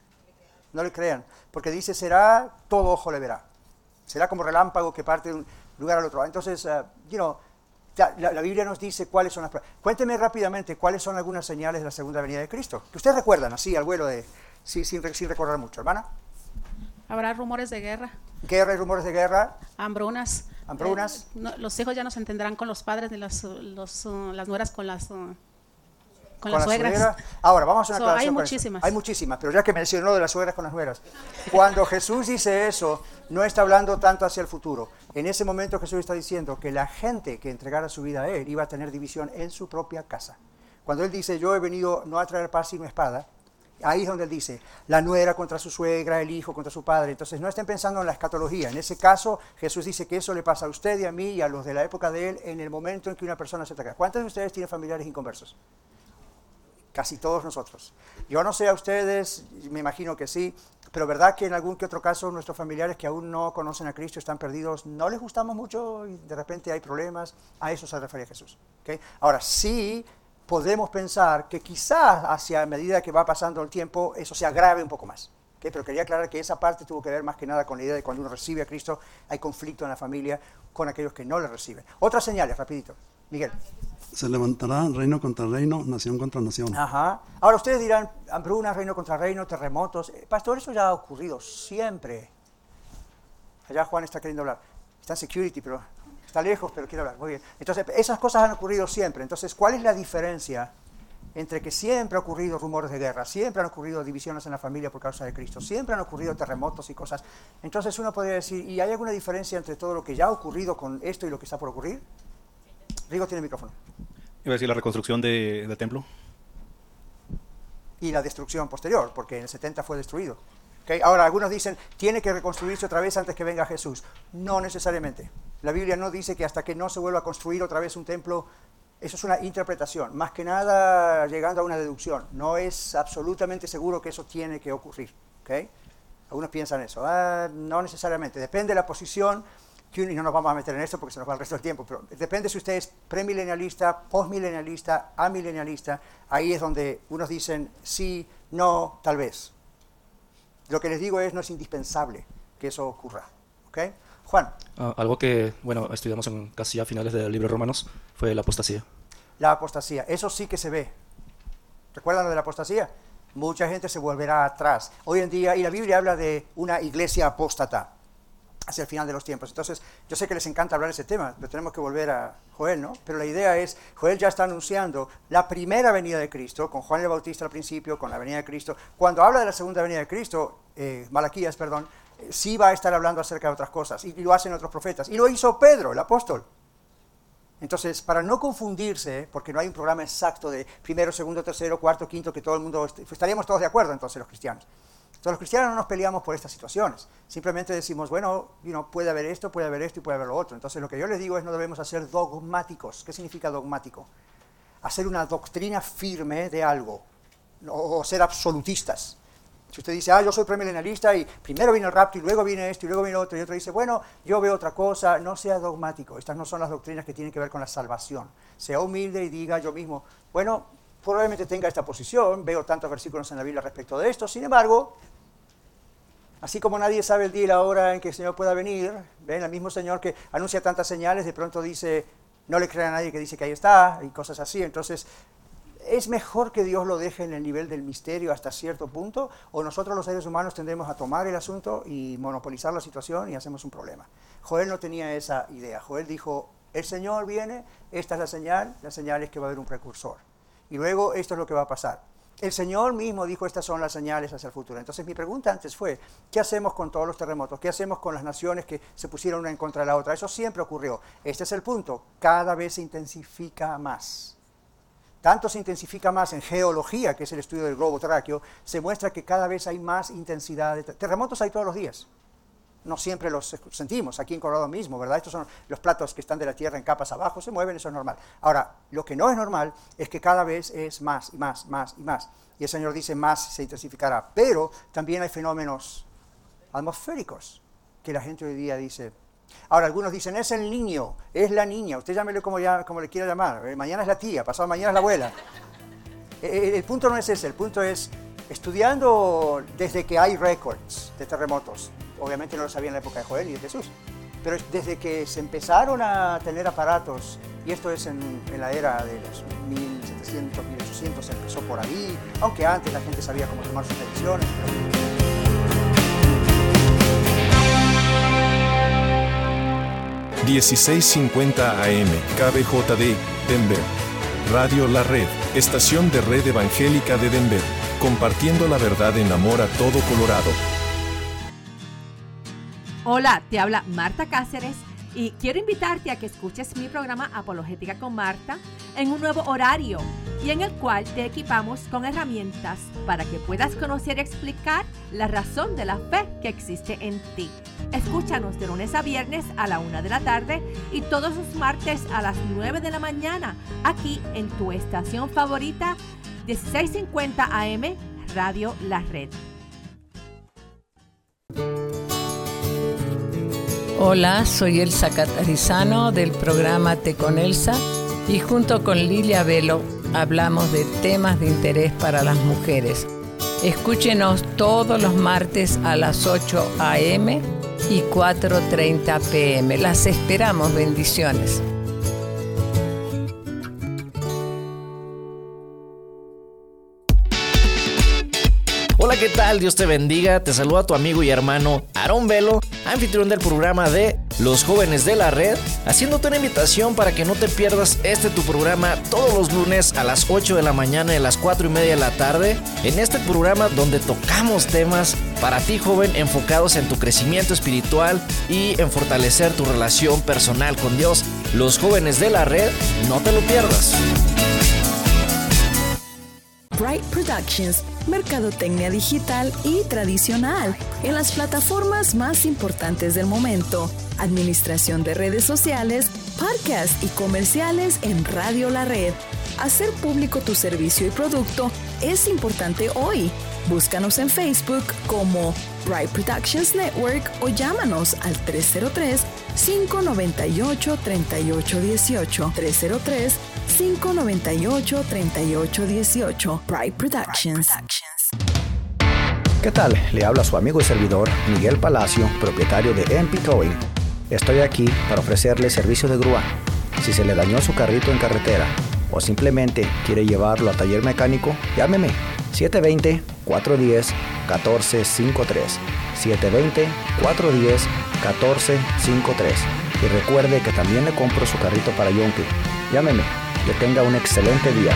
No le crean, porque dice, será, todo ojo le verá. Será como relámpago que parte de un lugar al otro. Entonces, uh, you know, La, la, la Biblia nos dice cuáles son las pruebas. Cuénteme rápidamente cuáles son algunas señales de la segunda venida de Cristo. Que ustedes recuerdan así al vuelo de... Sí, sin, sin recordar mucho, hermana. Habrá rumores de guerra. Guerra y rumores de guerra. Hambrunas. Hambrunas. Eh, no, los hijos ya no se entenderán con los padres ni las, los, uh, las nueras con las... Uh, Con, con las la suegras. Suegra. Ahora, vamos a una so, aclaración. Hay muchísimas. Hay muchísimas, pero ya que mencionó de las suegras con las nueras. Cuando Jesús dice eso, no está hablando tanto hacia el futuro. En ese momento Jesús está diciendo que la gente que entregara su vida a Él iba a tener división en su propia casa. Cuando Él dice, yo he venido no a traer paz sino espada, ahí es donde Él dice, la nuera contra su suegra, el hijo contra su padre. Entonces no estén pensando en la escatología. En ese caso, Jesús dice que eso le pasa a usted y a mí y a los de la época de Él en el momento en que una persona se ataca. ¿Cuántos de ustedes tienen familiares inconversos? Casi todos nosotros. Yo no sé a ustedes, me imagino que sí, pero verdad que en algún que otro caso nuestros familiares que aún no conocen a Cristo, están perdidos, no les gustamos mucho y de repente hay problemas. A eso se refería Jesús. ¿Okay? Ahora, sí podemos pensar que quizás hacia medida que va pasando el tiempo eso se agrave un poco más. ¿Okay? Pero quería aclarar que esa parte tuvo que ver más que nada con la idea de cuando uno recibe a Cristo, hay conflicto en la familia con aquellos que no le reciben. Otras señales, rapidito. Miguel. Se levantará reino contra reino, nación contra nación. Ajá. Ahora ustedes dirán, hambruna, reino contra reino, terremotos. Eh, pastor, eso ya ha ocurrido siempre. Allá Juan está queriendo hablar. Está en security, pero está lejos, pero quiere hablar. Muy bien. Entonces, esas cosas han ocurrido siempre. Entonces, ¿cuál es la diferencia entre que siempre ha ocurrido rumores de guerra, siempre han ocurrido divisiones en la familia por causa de Cristo, siempre han ocurrido terremotos y cosas? Entonces uno podría decir, ¿y hay alguna diferencia entre todo lo que ya ha ocurrido con esto y lo que está por ocurrir? Rigo tiene el micrófono. Iba a decir la reconstrucción de, del templo. Y la destrucción posterior, porque en el setenta fue destruido. ¿Okay? Ahora, algunos dicen, tiene que reconstruirse otra vez antes que venga Jesús. No necesariamente. La Biblia no dice que hasta que no se vuelva a construir otra vez un templo, eso es una interpretación, más que nada llegando a una deducción. No es absolutamente seguro que eso tiene que ocurrir. ¿Okay? Algunos piensan eso. Ah, no necesariamente. Depende de la posición. Y no nos vamos a meter en esto porque se nos va el resto del tiempo, pero depende si usted es premilenialista, postmilenialista, amilenialista. Ahí es donde unos dicen sí, no, tal vez. Lo que les digo es, no es indispensable que eso ocurra. ¿Okay? Juan. Uh, algo que, bueno, estudiamos en casi a finales del libro de Romanos fue la apostasía. La apostasía, eso sí que se ve. ¿Recuerdan lo de la apostasía? Mucha gente se volverá atrás. Hoy en día, y la Biblia habla de una iglesia apóstata hacia el final de los tiempos. Entonces, yo sé que les encanta hablar de ese tema, pero tenemos que volver a Joel, ¿no? Pero la idea es, Joel ya está anunciando la primera venida de Cristo, con Juan el Bautista al principio, con la venida de Cristo. Cuando habla de la segunda venida de Cristo, eh, Malaquías, perdón, eh, sí va a estar hablando acerca de otras cosas, y, y lo hacen otros profetas. Y lo hizo Pedro, el apóstol. Entonces, para no confundirse, porque no hay un programa exacto de primero, segundo, tercero, cuarto, quinto, que todo el mundo, estaríamos todos de acuerdo entonces los cristianos. Entonces, los cristianos no nos peleamos por estas situaciones. Simplemente decimos, bueno, you know, puede haber esto, puede haber esto y puede haber lo otro. Entonces, lo que yo les digo es no debemos hacer dogmáticos. ¿Qué significa dogmático? Hacer una doctrina firme de algo, o, o ser absolutistas. Si usted dice, ah, yo soy premilenialista y primero viene el rapto y luego viene esto y luego viene otro, y otro dice, bueno, yo veo otra cosa, no sea dogmático. Estas no son las doctrinas que tienen que ver con la salvación. Sea humilde y diga yo mismo, bueno, probablemente tenga esta posición, veo tantos versículos en la Biblia respecto de esto, sin embargo, así como nadie sabe el día y la hora en que el Señor pueda venir, ven, el mismo Señor que anuncia tantas señales, de pronto dice, no le crea a nadie que dice que ahí está, y cosas así. Entonces, ¿es mejor que Dios lo deje en el nivel del misterio hasta cierto punto? ¿O nosotros los seres humanos tendemos a tomar el asunto y monopolizar la situación y hacemos un problema? Joel no tenía esa idea. Joel dijo, el Señor viene, esta es la señal, la señal es que va a haber un precursor. Y luego esto es lo que va a pasar. El Señor mismo dijo, estas son las señales hacia el futuro. Entonces mi pregunta antes fue, ¿qué hacemos con todos los terremotos? ¿Qué hacemos con las naciones que se pusieron una en contra de la otra? Eso siempre ocurrió. Este es el punto. Cada vez se intensifica más. Tanto se intensifica más en geología, que es el estudio del globo terráqueo, se muestra que cada vez hay más intensidad. De terremotos hay todos los días. No siempre los sentimos, aquí en Colorado mismo, ¿verdad? Estos son los platos que están de la tierra en capas abajo, se mueven, eso es normal. Ahora, lo que no es normal es que cada vez es más y más, más y más. Y el Señor dice más se intensificará. Pero también hay fenómenos atmosféricos que la gente hoy día dice. Ahora, algunos dicen, es el niño, es la niña, usted llámele como, ya, como le quiera llamar, eh, mañana es la tía, pasado mañana es la abuela. Eh, el punto no es ese, el punto es, estudiando desde que hay récords de terremotos, obviamente no lo sabía en la época de Joel y de Jesús, pero desde que se empezaron a tener aparatos y Y esto es en, en la era de los mil setecientos, mil ochocientos, empezó por ahí, aunque antes la gente sabía cómo tomar sus decisiones. Pero... dieciséis cincuenta A M, K B J D, Denver. Radio La Red, estación de Red Evangélica de Denver, compartiendo la verdad en amor a todo Colorado. Hola, te habla Marta Cáceres y quiero invitarte a que escuches mi programa Apologética con Marta en un nuevo horario y en el cual te equipamos con herramientas para que puedas conocer y explicar la razón de la fe que existe en ti. Escúchanos de lunes a viernes a la una de la tarde y todos los martes a las nueve de la mañana aquí en tu estación favorita dieciséis cincuenta A M Radio La Red. Hola, soy Elsa Catarizano del programa Te con Elsa y junto con Lilia Velo hablamos de temas de interés para las mujeres. Escúchenos todos los martes a las ocho A M y cuatro treinta P M. Las esperamos, bendiciones. Hola, ¿qué tal? Dios te bendiga. Te saluda tu amigo y hermano Aarón Velo, anfitrión del programa de Los Jóvenes de la Red, haciéndote una invitación para que no te pierdas este tu programa todos los lunes a las ocho de la mañana y a las cuatro y media de la tarde. En este programa donde tocamos temas para ti, joven, enfocados en tu crecimiento espiritual y en fortalecer tu relación personal con Dios. Los Jóvenes de la Red, no te lo pierdas. Bright Productions, mercadotecnia digital y tradicional en las plataformas más importantes del momento, administración de redes sociales, podcasts y comerciales en Radio La Red. Hacer público tu servicio y producto es importante hoy. Búscanos en Facebook como Bright Productions Network o llámanos al tres cero tres, cinco nueve ocho, tres ocho uno ocho, tres cero tres, cinco nueve ocho, tres ocho uno ocho. Bright Productions. ¿Qué tal? Le habla su amigo y servidor Miguel Palacio, propietario de M P Towing. Estoy aquí para ofrecerle servicio de grúa. Si se le dañó su carrito en carretera o simplemente quiere llevarlo a taller mecánico, llámeme siete dos cero, cuatro uno cero, uno cuatro cinco tres, siete dos cero, cuatro uno cero, uno cuatro cinco tres. Y recuerde que también le compro su carrito para Yonke. Llámeme. Que tenga un excelente día.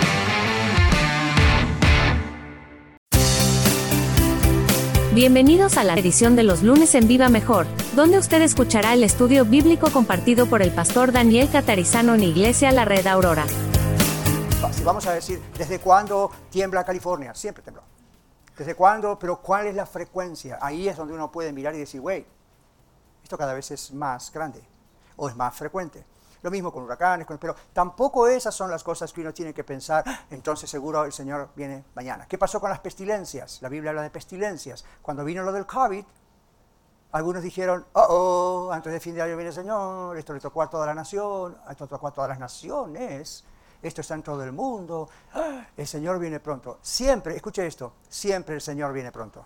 Bienvenidos a la edición de los lunes en Viva Mejor, donde usted escuchará el estudio bíblico compartido por el pastor Daniel Catarizano en Iglesia La Red Aurora. Si vamos a decir, ¿desde cuándo tiembla California? Siempre tembló. ¿Desde cuándo? Pero ¿cuál es la frecuencia? Ahí es donde uno puede mirar y decir, güey, esto cada vez es más grande o es más frecuente. Lo mismo con huracanes, con, pero tampoco esas son las cosas que uno tiene que pensar, entonces seguro el Señor viene mañana. ¿Qué pasó con las pestilencias? La Biblia habla de pestilencias. Cuando vino lo del COVID, algunos dijeron, oh, oh, antes de fin de año viene el Señor, esto le tocó a toda la nación, esto le tocó a todas las naciones, esto está en todo el mundo, el Señor viene pronto. Siempre, escuche esto, siempre el Señor viene pronto.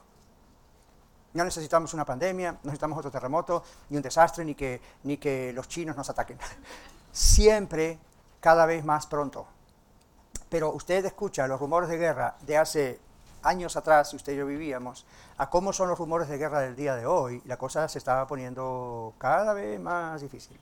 No necesitamos una pandemia, no necesitamos otro terremoto, ni un desastre, ni que, ni que los chinos nos ataquen. Siempre, cada vez más pronto. Pero usted escucha los rumores de guerra de hace años atrás, si usted y yo vivíamos, a cómo son los rumores de guerra del día de hoy, la cosa se estaba poniendo cada vez más difícil.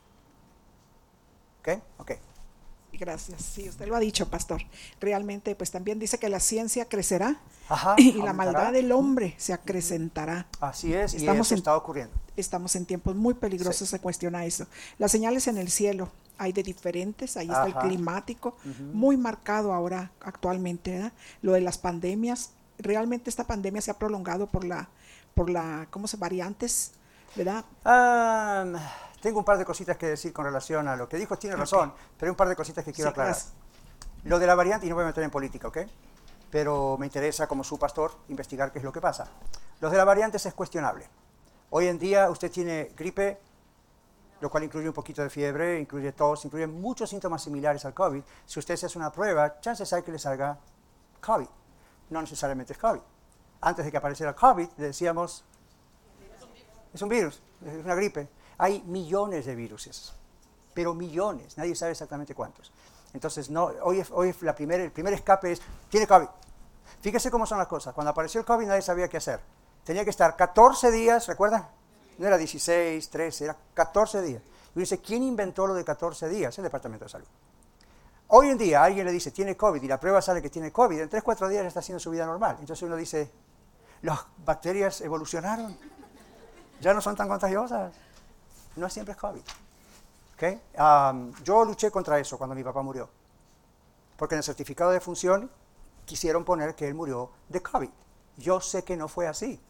¿Ok? Ok. Gracias, sí, usted lo ha dicho, pastor. Realmente, pues también dice que la ciencia crecerá. Ajá, y aumentará. La maldad del hombre se acrecentará. Así es, estamos y eso en, está ocurriendo. Estamos en tiempos muy peligrosos, sí. Se cuestiona eso. Las señales en el cielo hay de diferentes, ahí Ajá. está el climático, Uh-huh. muy marcado ahora actualmente, ¿verdad? Lo de las pandemias, realmente esta pandemia se ha prolongado por la, por la, ¿cómo se? Variantes, ¿verdad? Um, tengo un par de cositas que decir con relación a lo que dijo, tiene razón, okay. Pero hay un par de cositas que quiero sí, aclarar. Gracias. Lo de la variante, y no voy a meter en política, ¿ok? Pero me interesa, como su pastor, investigar qué es lo que pasa. Lo de la variantes es cuestionable. Hoy en día usted tiene gripe, lo cual incluye un poquito de fiebre, incluye tos, incluye muchos síntomas similares al COVID. Si usted se hace una prueba, chances hay que le salga COVID. No necesariamente es COVID. Antes de que apareciera el COVID, le decíamos, es un virus, es una gripe. Hay millones de viruses. pero millones, nadie sabe exactamente cuántos. Entonces, no, hoy, hoy la primer, el primer escape es, tiene COVID. Fíjese cómo son las cosas. Cuando apareció el COVID nadie sabía qué hacer. Tenía que estar catorce días, ¿recuerdan? No era dieciséis, trece, era catorce días. Y dice, ¿quién inventó lo de catorce días? El Departamento de Salud. Hoy en día alguien le dice, tiene COVID, y la prueba sale que tiene COVID. En tres, cuatro días ya está haciendo su vida normal. Entonces uno dice, las bacterias evolucionaron. Ya no son tan contagiosas. No siempre es COVID. ¿Okay? Um, yo luché contra eso cuando mi papá murió. Porque en el certificado de función quisieron poner que él murió de COVID. Yo sé que no fue así.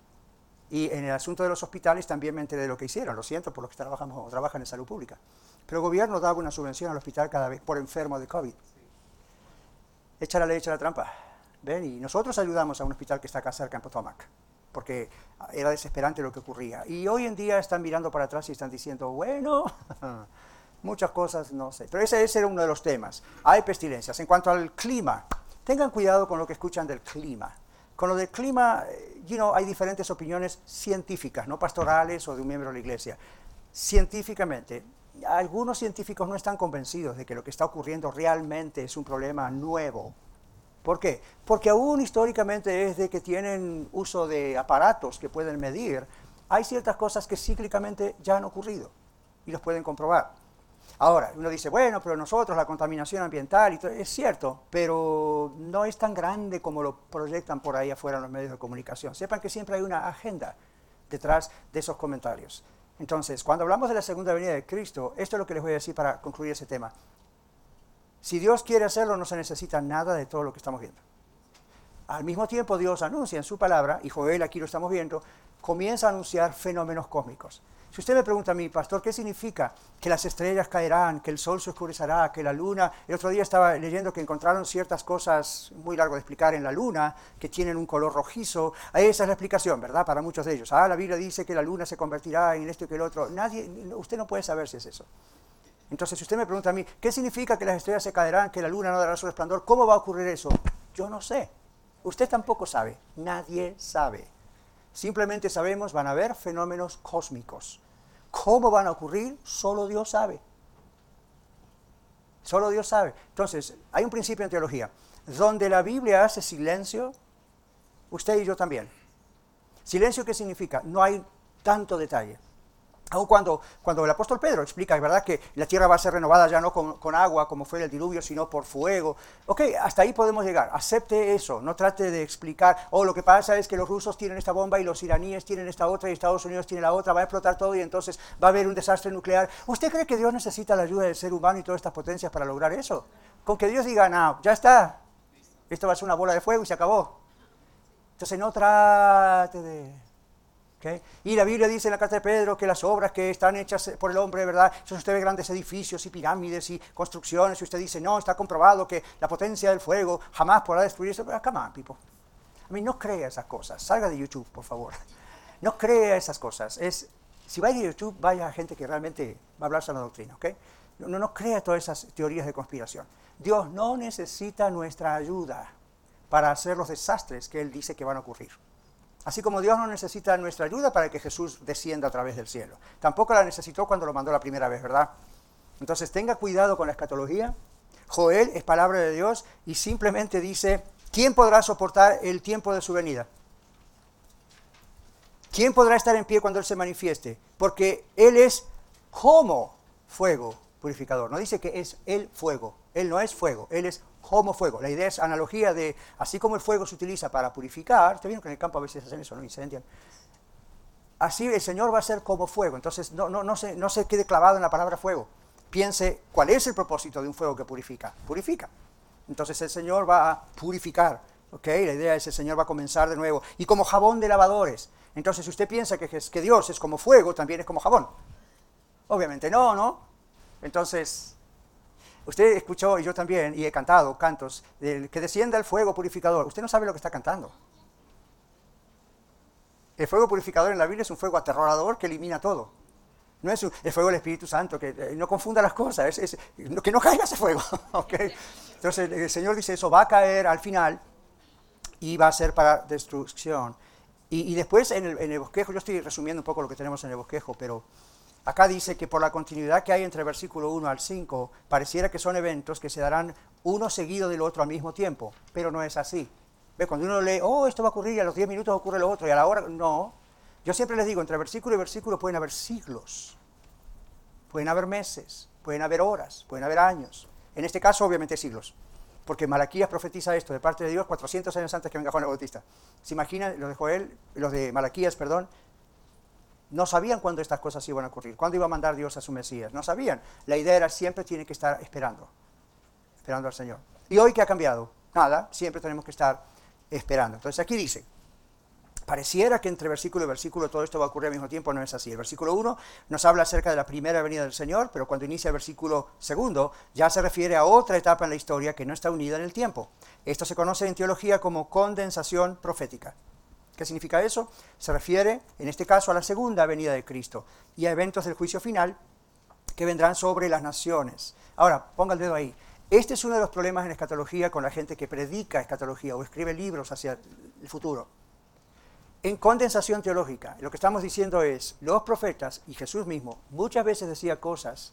Y en el asunto de los hospitales también me enteré de lo que hicieron. Lo siento por los que trabajamos o trabajan en salud pública. Pero el gobierno daba una subvención al hospital cada vez por enfermo de COVID. Echa la ley, echa la trampa. ¿Ven? Y nosotros ayudamos a un hospital que está acá cerca en Potomac. Porque era desesperante lo que ocurría. Y hoy en día están mirando para atrás y están diciendo, bueno, muchas cosas, no sé. Pero ese, ese era uno de los temas. Hay pestilencias. En cuanto al clima, tengan cuidado con lo que escuchan del clima. Con lo del clima, you know, hay diferentes opiniones científicas, no pastorales o de un miembro de la iglesia. Científicamente, algunos científicos no están convencidos de que lo que está ocurriendo realmente es un problema nuevo. ¿Por qué? Porque aún históricamente desde que tienen uso de aparatos que pueden medir, hay ciertas cosas que cíclicamente ya han ocurrido y los pueden comprobar. Ahora, uno dice, bueno, pero nosotros, la contaminación ambiental, y todo, es cierto, pero no es tan grande como lo proyectan por ahí afuera en los medios de comunicación. Sepan que siempre hay una agenda detrás de esos comentarios. Entonces, cuando hablamos de la segunda venida de Cristo, esto es lo que les voy a decir para concluir ese tema. Si Dios quiere hacerlo, no se necesita nada de todo lo que estamos viendo. Al mismo tiempo, Dios anuncia en su palabra, y Joel aquí lo estamos viendo, comienza a anunciar fenómenos cósmicos. Si usted me pregunta a mí, pastor, ¿qué significa que las estrellas caerán, que el sol se oscurecerá, que la luna... El otro día estaba leyendo que encontraron ciertas cosas, muy largo de explicar, en la luna, que tienen un color rojizo. Esa es la explicación, ¿verdad? Para muchos de ellos. Ah, la Biblia dice que la luna se convertirá en esto y que el otro. Nadie, usted no puede saber si es eso. Entonces, si usted me pregunta a mí, ¿qué significa que las estrellas se caerán, que la luna no dará su resplandor? ¿Cómo va a ocurrir eso? Yo no sé. Usted tampoco sabe. Nadie sabe. Simplemente sabemos, van a haber fenómenos cósmicos. ¿Cómo van a ocurrir? Solo Dios sabe. Solo Dios sabe. Entonces, hay un principio en teología. Donde la Biblia hace silencio, usted y yo también. ¿Silencio qué significa? No hay tanto detalle. Aun cuando, cuando el apóstol Pedro explica, ¿verdad?, que la tierra va a ser renovada ya no con, con agua, como fue el diluvio, sino por fuego. Ok, hasta ahí podemos llegar. Acepte eso. No trate de explicar, oh, lo que pasa es que los rusos tienen esta bomba y los iraníes tienen esta otra y Estados Unidos tiene la otra, va a explotar todo y entonces va a haber un desastre nuclear. ¿Usted cree que Dios necesita la ayuda del ser humano y todas estas potencias para lograr eso? Con que Dios diga, no, ya está, esto va a ser una bola de fuego y se acabó. Entonces no trate de... Okay. Y la Biblia dice en la carta de Pedro que las obras que están hechas por el hombre, ¿verdad? Si usted ve grandes edificios y pirámides y construcciones, y usted dice, no, está comprobado que la potencia del fuego jamás podrá destruir eso. Pero, come on, people. I mean, no crea esas cosas. Salga de YouTube, por favor. No crea esas cosas. Es, si va a ir a YouTube, vaya a gente que realmente va a hablar sana doctrina, ¿ok? No, no crea todas esas teorías de conspiración. Dios no necesita nuestra ayuda para hacer los desastres que Él dice que van a ocurrir. Así como Dios no necesita nuestra ayuda para que Jesús descienda a través del cielo. Tampoco la necesitó cuando lo mandó la primera vez, ¿verdad? Entonces tenga cuidado con la escatología. Joel es palabra de Dios y simplemente dice, ¿quién podrá soportar el tiempo de su venida? ¿Quién podrá estar en pie cuando Él se manifieste? Porque Él es como fuego purificador. No dice que es el fuego. Él no es fuego, Él es como fuego. La idea es analogía de, así como el fuego se utiliza para purificar, ustedes vieron que en el campo a veces hacen eso, ¿no? Incendian. Así el Señor va a ser como fuego. Entonces no, no, no, se, no se quede clavado en la palabra fuego. Piense, ¿cuál es el propósito de un fuego que purifica? Purifica. Entonces el Señor va a purificar. ¿Okay? La idea es que el Señor va a comenzar de nuevo. Y como jabón de lavadores. Entonces si usted piensa que, que Dios es como fuego, también es como jabón. Obviamente no, ¿no? Entonces... Usted escuchó, y yo también, y he cantado cantos, de que descienda el fuego purificador. Usted no sabe lo que está cantando. El fuego purificador en la Biblia es un fuego aterrador que elimina todo. No es un, el fuego del Espíritu Santo, que eh, no confunda las cosas, es, es, que no caiga ese fuego. ¿Okay? Entonces el Señor dice, eso va a caer al final y va a ser para destrucción. Y, y después en el, en el bosquejo, yo estoy resumiendo un poco lo que tenemos en el bosquejo, pero Acá dice que por la continuidad que hay entre el versículo uno al cinco, pareciera que son eventos que se darán uno seguido del otro al mismo tiempo, pero no es así. ¿Ve? Cuando uno lee, oh, esto va a ocurrir y a los diez minutos ocurre lo otro y a la hora, no. Yo siempre les digo, entre versículo y versículo pueden haber siglos, pueden haber meses, pueden haber horas, pueden haber años. En este caso, obviamente, siglos, porque Malaquías profetiza esto de parte de Dios cuatrocientos años antes que venga Juan el Bautista. ¿Se imaginan? Los de Joel, los de Malaquías, perdón, no sabían cuándo estas cosas iban a ocurrir, cuándo iba a mandar Dios a su Mesías, no sabían. La idea era siempre tiene que estar esperando, esperando al Señor. ¿Y hoy qué ha cambiado? Nada, siempre tenemos que estar esperando. Entonces aquí dice, pareciera que entre versículo y versículo todo esto va a ocurrir al mismo tiempo, no es así. El versículo uno nos habla acerca de la primera venida del Señor, pero cuando inicia el versículo segundo ya se refiere a otra etapa en la historia que no está unida en el tiempo. Esto se conoce en teología como condensación profética. ¿Qué significa eso? Se refiere, en este caso, a la segunda venida de Cristo y a eventos del juicio final que vendrán sobre las naciones. Ahora, ponga el dedo ahí. Este es uno de los problemas en escatología con la gente que predica escatología o escribe libros hacia el futuro. En condensación teológica, lo que estamos diciendo es, los profetas y Jesús mismo muchas veces decía cosas,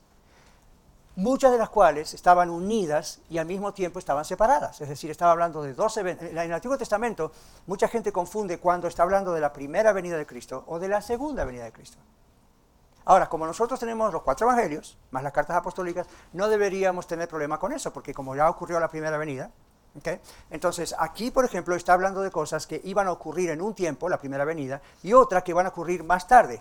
muchas de las cuales estaban unidas y al mismo tiempo estaban separadas. Es decir, estaba hablando de dos eventos. En el Antiguo Testamento, mucha gente confunde cuando está hablando de la primera venida de Cristo o de la segunda venida de Cristo. Ahora, como nosotros tenemos los cuatro evangelios, más las cartas apostólicas, no deberíamos tener problema con eso, porque como ya ocurrió la primera venida, ¿okay? Entonces, aquí, por ejemplo, está hablando de cosas que iban a ocurrir en un tiempo, la primera venida, y otra que van a ocurrir más tarde.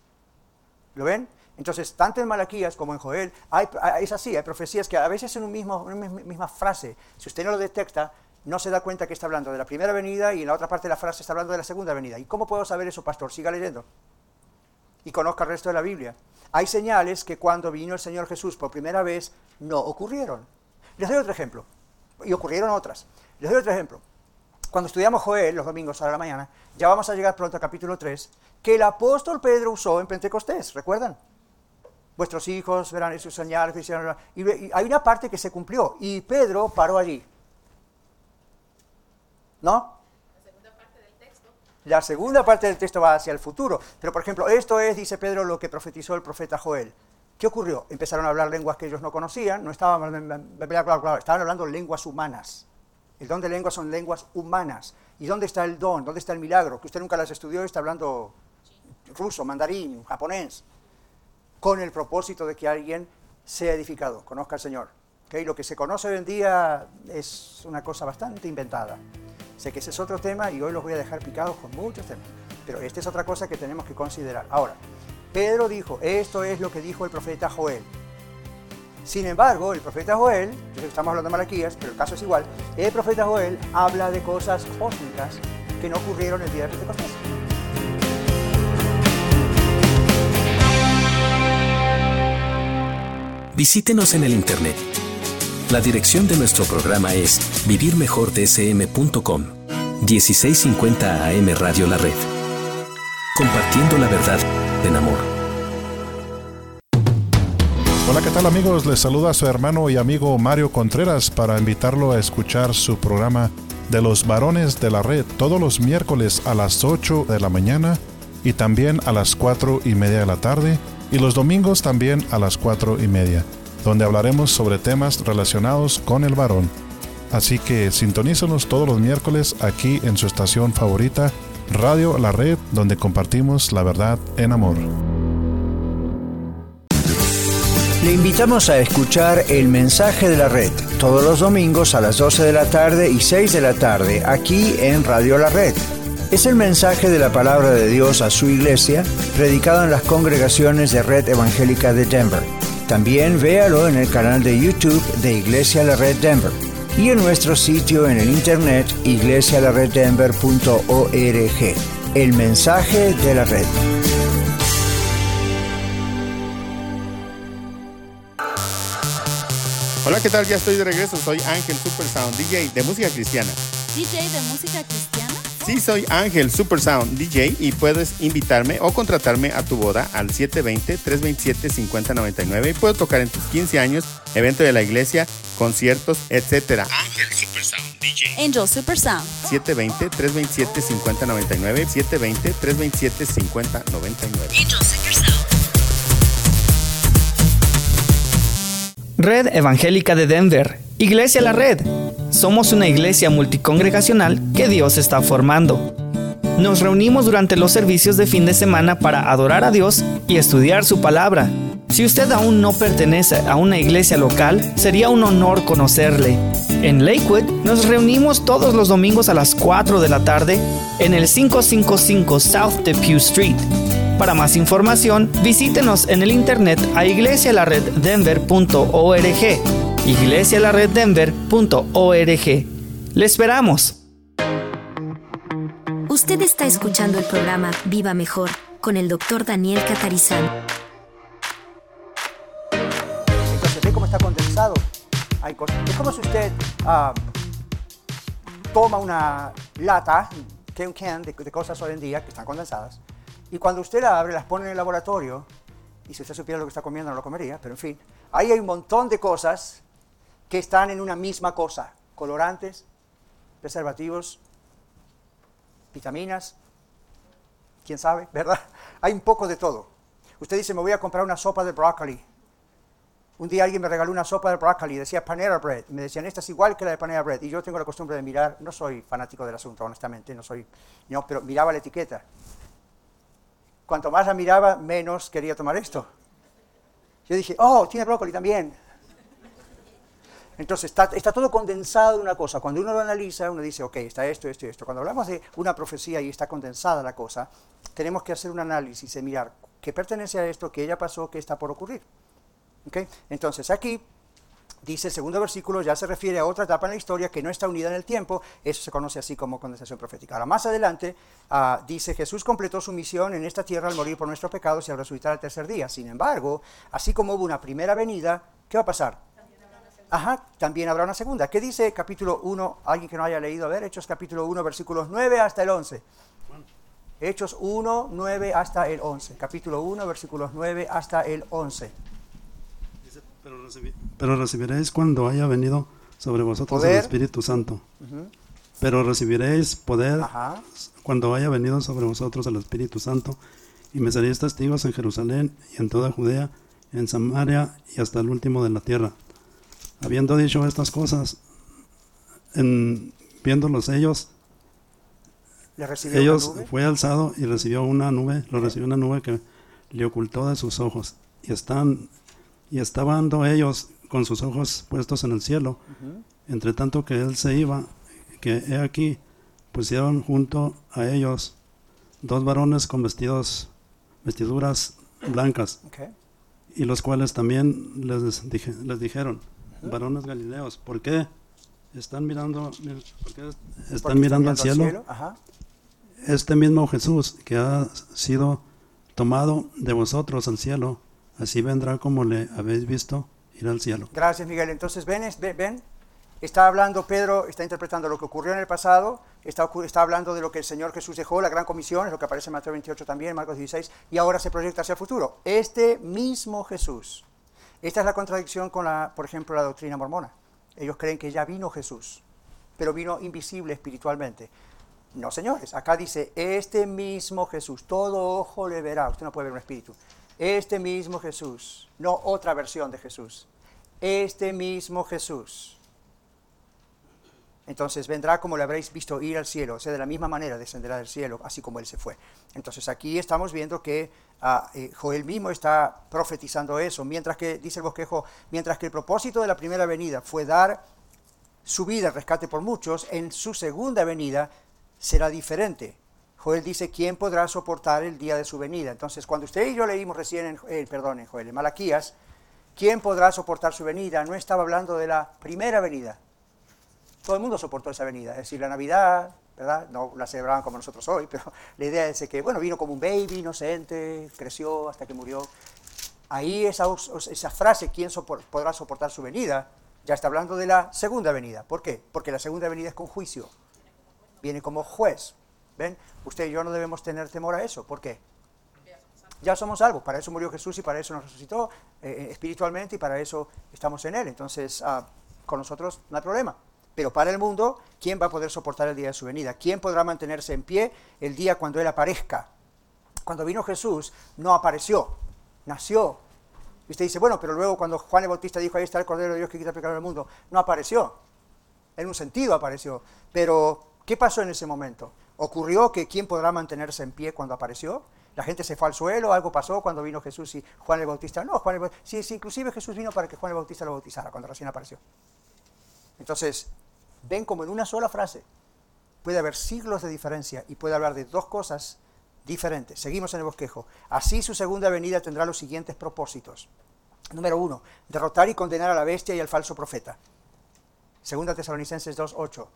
¿Lo ven? Entonces, tanto en Malaquías como en Joel, hay, es así, hay profecías que a veces en un mismo, una misma frase, si usted no lo detecta, no se da cuenta que está hablando de la primera venida y en la otra parte de la frase está hablando de la segunda venida. ¿Y cómo puedo saber eso, pastor? Siga leyendo y conozca el resto de la Biblia. Hay señales que cuando vino el Señor Jesús por primera vez no ocurrieron. Les doy otro ejemplo, y ocurrieron otras. Les doy otro ejemplo. Cuando estudiamos Joel, los domingos a la mañana, ya vamos a llegar pronto al capítulo tres, que el apóstol Pedro usó en Pentecostés, ¿recuerdan? Vuestros hijos verán esos señales que hicieron. Y hay una parte que se cumplió, y Pedro paró allí. ¿No? La segunda parte del texto va hacia el futuro. Pero, por ejemplo, esto es, dice Pedro, lo que profetizó el profeta Joel. ¿Qué ocurrió? Empezaron a hablar lenguas que ellos no conocían, no estaban, estaban hablando lenguas humanas. El don de lenguas son lenguas humanas. ¿Y dónde está el don? ¿Dónde está el milagro? Que usted nunca las estudió y está hablando ruso, mandarín, japonés, con el propósito de que alguien sea edificado, conozca al Señor. ¿Okay? Lo que se conoce hoy en día es una cosa bastante inventada. Sé que ese es otro tema y hoy los voy a dejar picados con muchos temas, pero esta es otra cosa que tenemos que considerar. Ahora, Pedro dijo, esto es lo que dijo el profeta Joel. Sin embargo, el profeta Joel, estamos hablando de Malaquías, pero el caso es igual, el profeta Joel habla de cosas cósmicas que no ocurrieron el día de Pentecostés. Visítenos en el internet. La dirección de nuestro programa es vivir mejor d s m punto com. dieciséis cincuenta A M Radio La Red. Compartiendo la verdad en amor. Hola, ¿qué tal, amigos? Les saluda su hermano y amigo Mario Contreras para invitarlo a escuchar su programa de los varones de la red todos los miércoles a las ocho de la mañana y también a las cuatro y media de la tarde y los domingos también a las cuatro y media, donde hablaremos sobre temas relacionados con el varón. Así que sintonízanos todos los miércoles aquí en su estación favorita, Radio La Red, donde compartimos la verdad en amor. Le invitamos a escuchar El Mensaje de la Red todos los domingos a las doce de la tarde y seis de la tarde aquí en Radio La Red. Es el mensaje de la palabra de Dios a su iglesia, predicado en las congregaciones de Red Evangélica de Denver. También véalo en el canal de YouTube de Iglesia La Red Denver y en nuestro sitio en el internet iglesia la red denver punto org. El mensaje de la red. Hola, ¿qué tal? Ya estoy de regreso. Soy Ángel Super Sound, D J de música cristiana. ¿D J de música cristiana? Sí, soy Ángel Super Sound, D J, y puedes invitarme o contratarme a tu boda al siete dos cero, tres dos siete, cinco cero nueve nueve y puedo tocar en tus quince años, evento de la iglesia, conciertos, etcétera. Ángel Super Sound, D J. Angel Super Sound. siete dos cero, tres dos siete, cinco cero nueve nueve, siete dos cero, tres dos siete, cinco cero nueve nueve. Angel Super Sound. Red Evangélica de Denver, Iglesia La Red. Somos una iglesia multicongregacional que Dios está formando. Nos reunimos durante los servicios de fin de semana para adorar a Dios y estudiar su palabra. Si usted aún no pertenece a una iglesia local, sería un honor conocerle. En Lakewood nos reunimos todos los domingos a las cuatro de la tarde en el quinientos cincuenta y cinco South Depew Street. Para más información, visítenos en el internet a iglesia la red denver punto org, iglesia la red denver punto org. ¡Le esperamos! Usted está escuchando el programa Viva Mejor con el doctor Daniel Catarizano. Entonces, ve cómo está condensado. Hay cosas. Es como si usted uh, toma una lata, que un can de, de cosas hoy en día que están condensadas, y cuando usted la abre, las pone en el laboratorio, y si usted supiera lo que está comiendo no lo comería, pero en fin, ahí hay un montón de cosas que están en una misma cosa. Colorantes, preservativos, vitaminas, quién sabe, ¿verdad? Hay un poco de todo. Usted dice, me voy a comprar una sopa de brócoli. Un día alguien me regaló una sopa de brócoli, decía Panera Bread, y me decían, esta es igual que la de Panera Bread, y yo tengo la costumbre de mirar, no soy fanático del asunto, honestamente, no soy, no, pero miraba la etiqueta. Cuanto más la miraba, menos quería tomar esto. Yo dije, oh, tiene brócoli también. Entonces, está, está todo condensado en una cosa. Cuando uno lo analiza, uno dice, ok, está esto, esto y esto. Cuando hablamos de una profecía y está condensada la cosa, tenemos que hacer un análisis y mirar qué pertenece a esto, qué ya pasó, qué está por ocurrir. ¿Okay? Entonces, aquí dice el segundo versículo, ya se refiere a otra etapa en la historia que no está unida en el tiempo. Eso se conoce así como condensación profética. Ahora, más adelante, uh, dice, Jesús completó su misión en esta tierra al morir por nuestros pecados y al resucitar al tercer día. Sin embargo, así como hubo una primera venida, ¿qué va a pasar? Ajá, también habrá una segunda. ¿Qué dice capítulo uno? Alguien que no haya leído, a ver, Hechos capítulo uno, versículos nueve hasta el once. Hechos uno, nueve hasta el once. Capítulo uno, versículos nueve hasta el once. Dice, pero, recibir, pero recibiréis cuando haya venido sobre vosotros poder. el Espíritu Santo. Uh-huh. Pero recibiréis poder Ajá. cuando haya venido sobre vosotros el Espíritu Santo, y me seréis testigos en Jerusalén y en toda Judea, en Samaria y hasta el último de la tierra. Habiendo dicho estas cosas, en, viéndolos ellos, ¿Le recibió ellos una nube? Fue alzado y recibió una nube, lo recibió una nube que le ocultó de sus ojos. Y están y estando ellos con sus ojos puestos en el cielo, uh-huh. entre tanto que él se iba, que he aquí, pusieron junto a ellos dos varones con vestidos, vestiduras blancas, okay. y los cuales también les, dije, les dijeron, varones galileos, ¿por qué están mirando, por qué están mirando al cielo? cielo? Ajá. Este mismo Jesús que ha sido tomado de vosotros al cielo, así vendrá como le habéis visto ir al cielo. Gracias, Miguel. Entonces, ven, ven, está hablando Pedro, está interpretando lo que ocurrió en el pasado, está, está hablando de lo que el Señor Jesús dejó, la gran comisión, es lo que aparece en Mateo veintiocho también, Marcos dieciséis, y ahora se proyecta hacia el futuro. Este mismo Jesús. Esta es la contradicción con, la, por ejemplo, la doctrina mormona. Ellos creen que ya vino Jesús, pero vino invisible espiritualmente. No, señores, acá dice, este mismo Jesús, todo ojo le verá. Usted no puede ver un espíritu. Este mismo Jesús, no otra versión de Jesús. Este mismo Jesús. Entonces vendrá como le habréis visto ir al cielo, o sea, de la misma manera descenderá del cielo, así como Él se fue. Entonces aquí estamos viendo que uh, eh, Joel mismo está profetizando eso, mientras que, dice el bosquejo, mientras que el propósito de la primera venida fue dar su vida al rescate por muchos, en su segunda venida será diferente. Joel dice, ¿quién podrá soportar el día de su venida? Entonces, cuando usted y yo leímos recién, en, eh, perdón, en Joel, en Malaquías, ¿quién podrá soportar su venida? No estaba hablando de la primera venida. Todo el mundo soportó esa venida, es decir, la Navidad, ¿verdad? No la celebraban como nosotros hoy, pero la idea es que, bueno, vino como un baby inocente, creció hasta que murió. Ahí esa, esa frase, ¿quién sopor, podrá soportar su venida? Ya está hablando de la segunda venida. ¿Por qué? Porque la segunda venida es con juicio. Viene como juez. ¿Ven? Usted y yo no debemos tener temor a eso. ¿Por qué? Ya somos salvos. Para eso murió Jesús y para eso nos resucitó eh, espiritualmente y para eso estamos en Él. Entonces, uh, con nosotros no hay problema. Pero para el mundo, ¿quién va a poder soportar el día de su venida? ¿Quién podrá mantenerse en pie el día cuando Él aparezca? Cuando vino Jesús, no apareció, nació. Y usted dice, bueno, pero luego cuando Juan el Bautista dijo, ahí está el Cordero de Dios que quita el pecado del mundo, no apareció. En un sentido apareció. Pero, ¿qué pasó en ese momento? ¿Ocurrió que quién podrá mantenerse en pie cuando apareció? ¿La gente se fue al suelo? ¿Algo pasó cuando vino Jesús y Juan el Bautista? No, Juan el Bautista, sí, sí, inclusive Jesús vino para que Juan el Bautista lo bautizara cuando recién apareció. Entonces, ven como en una sola frase puede haber siglos de diferencia y puede hablar de dos cosas diferentes. Seguimos en el bosquejo. Así su segunda venida tendrá los siguientes propósitos. Número uno, derrotar y condenar a la bestia y al falso profeta. Segunda Tesalonicenses dos, ocho.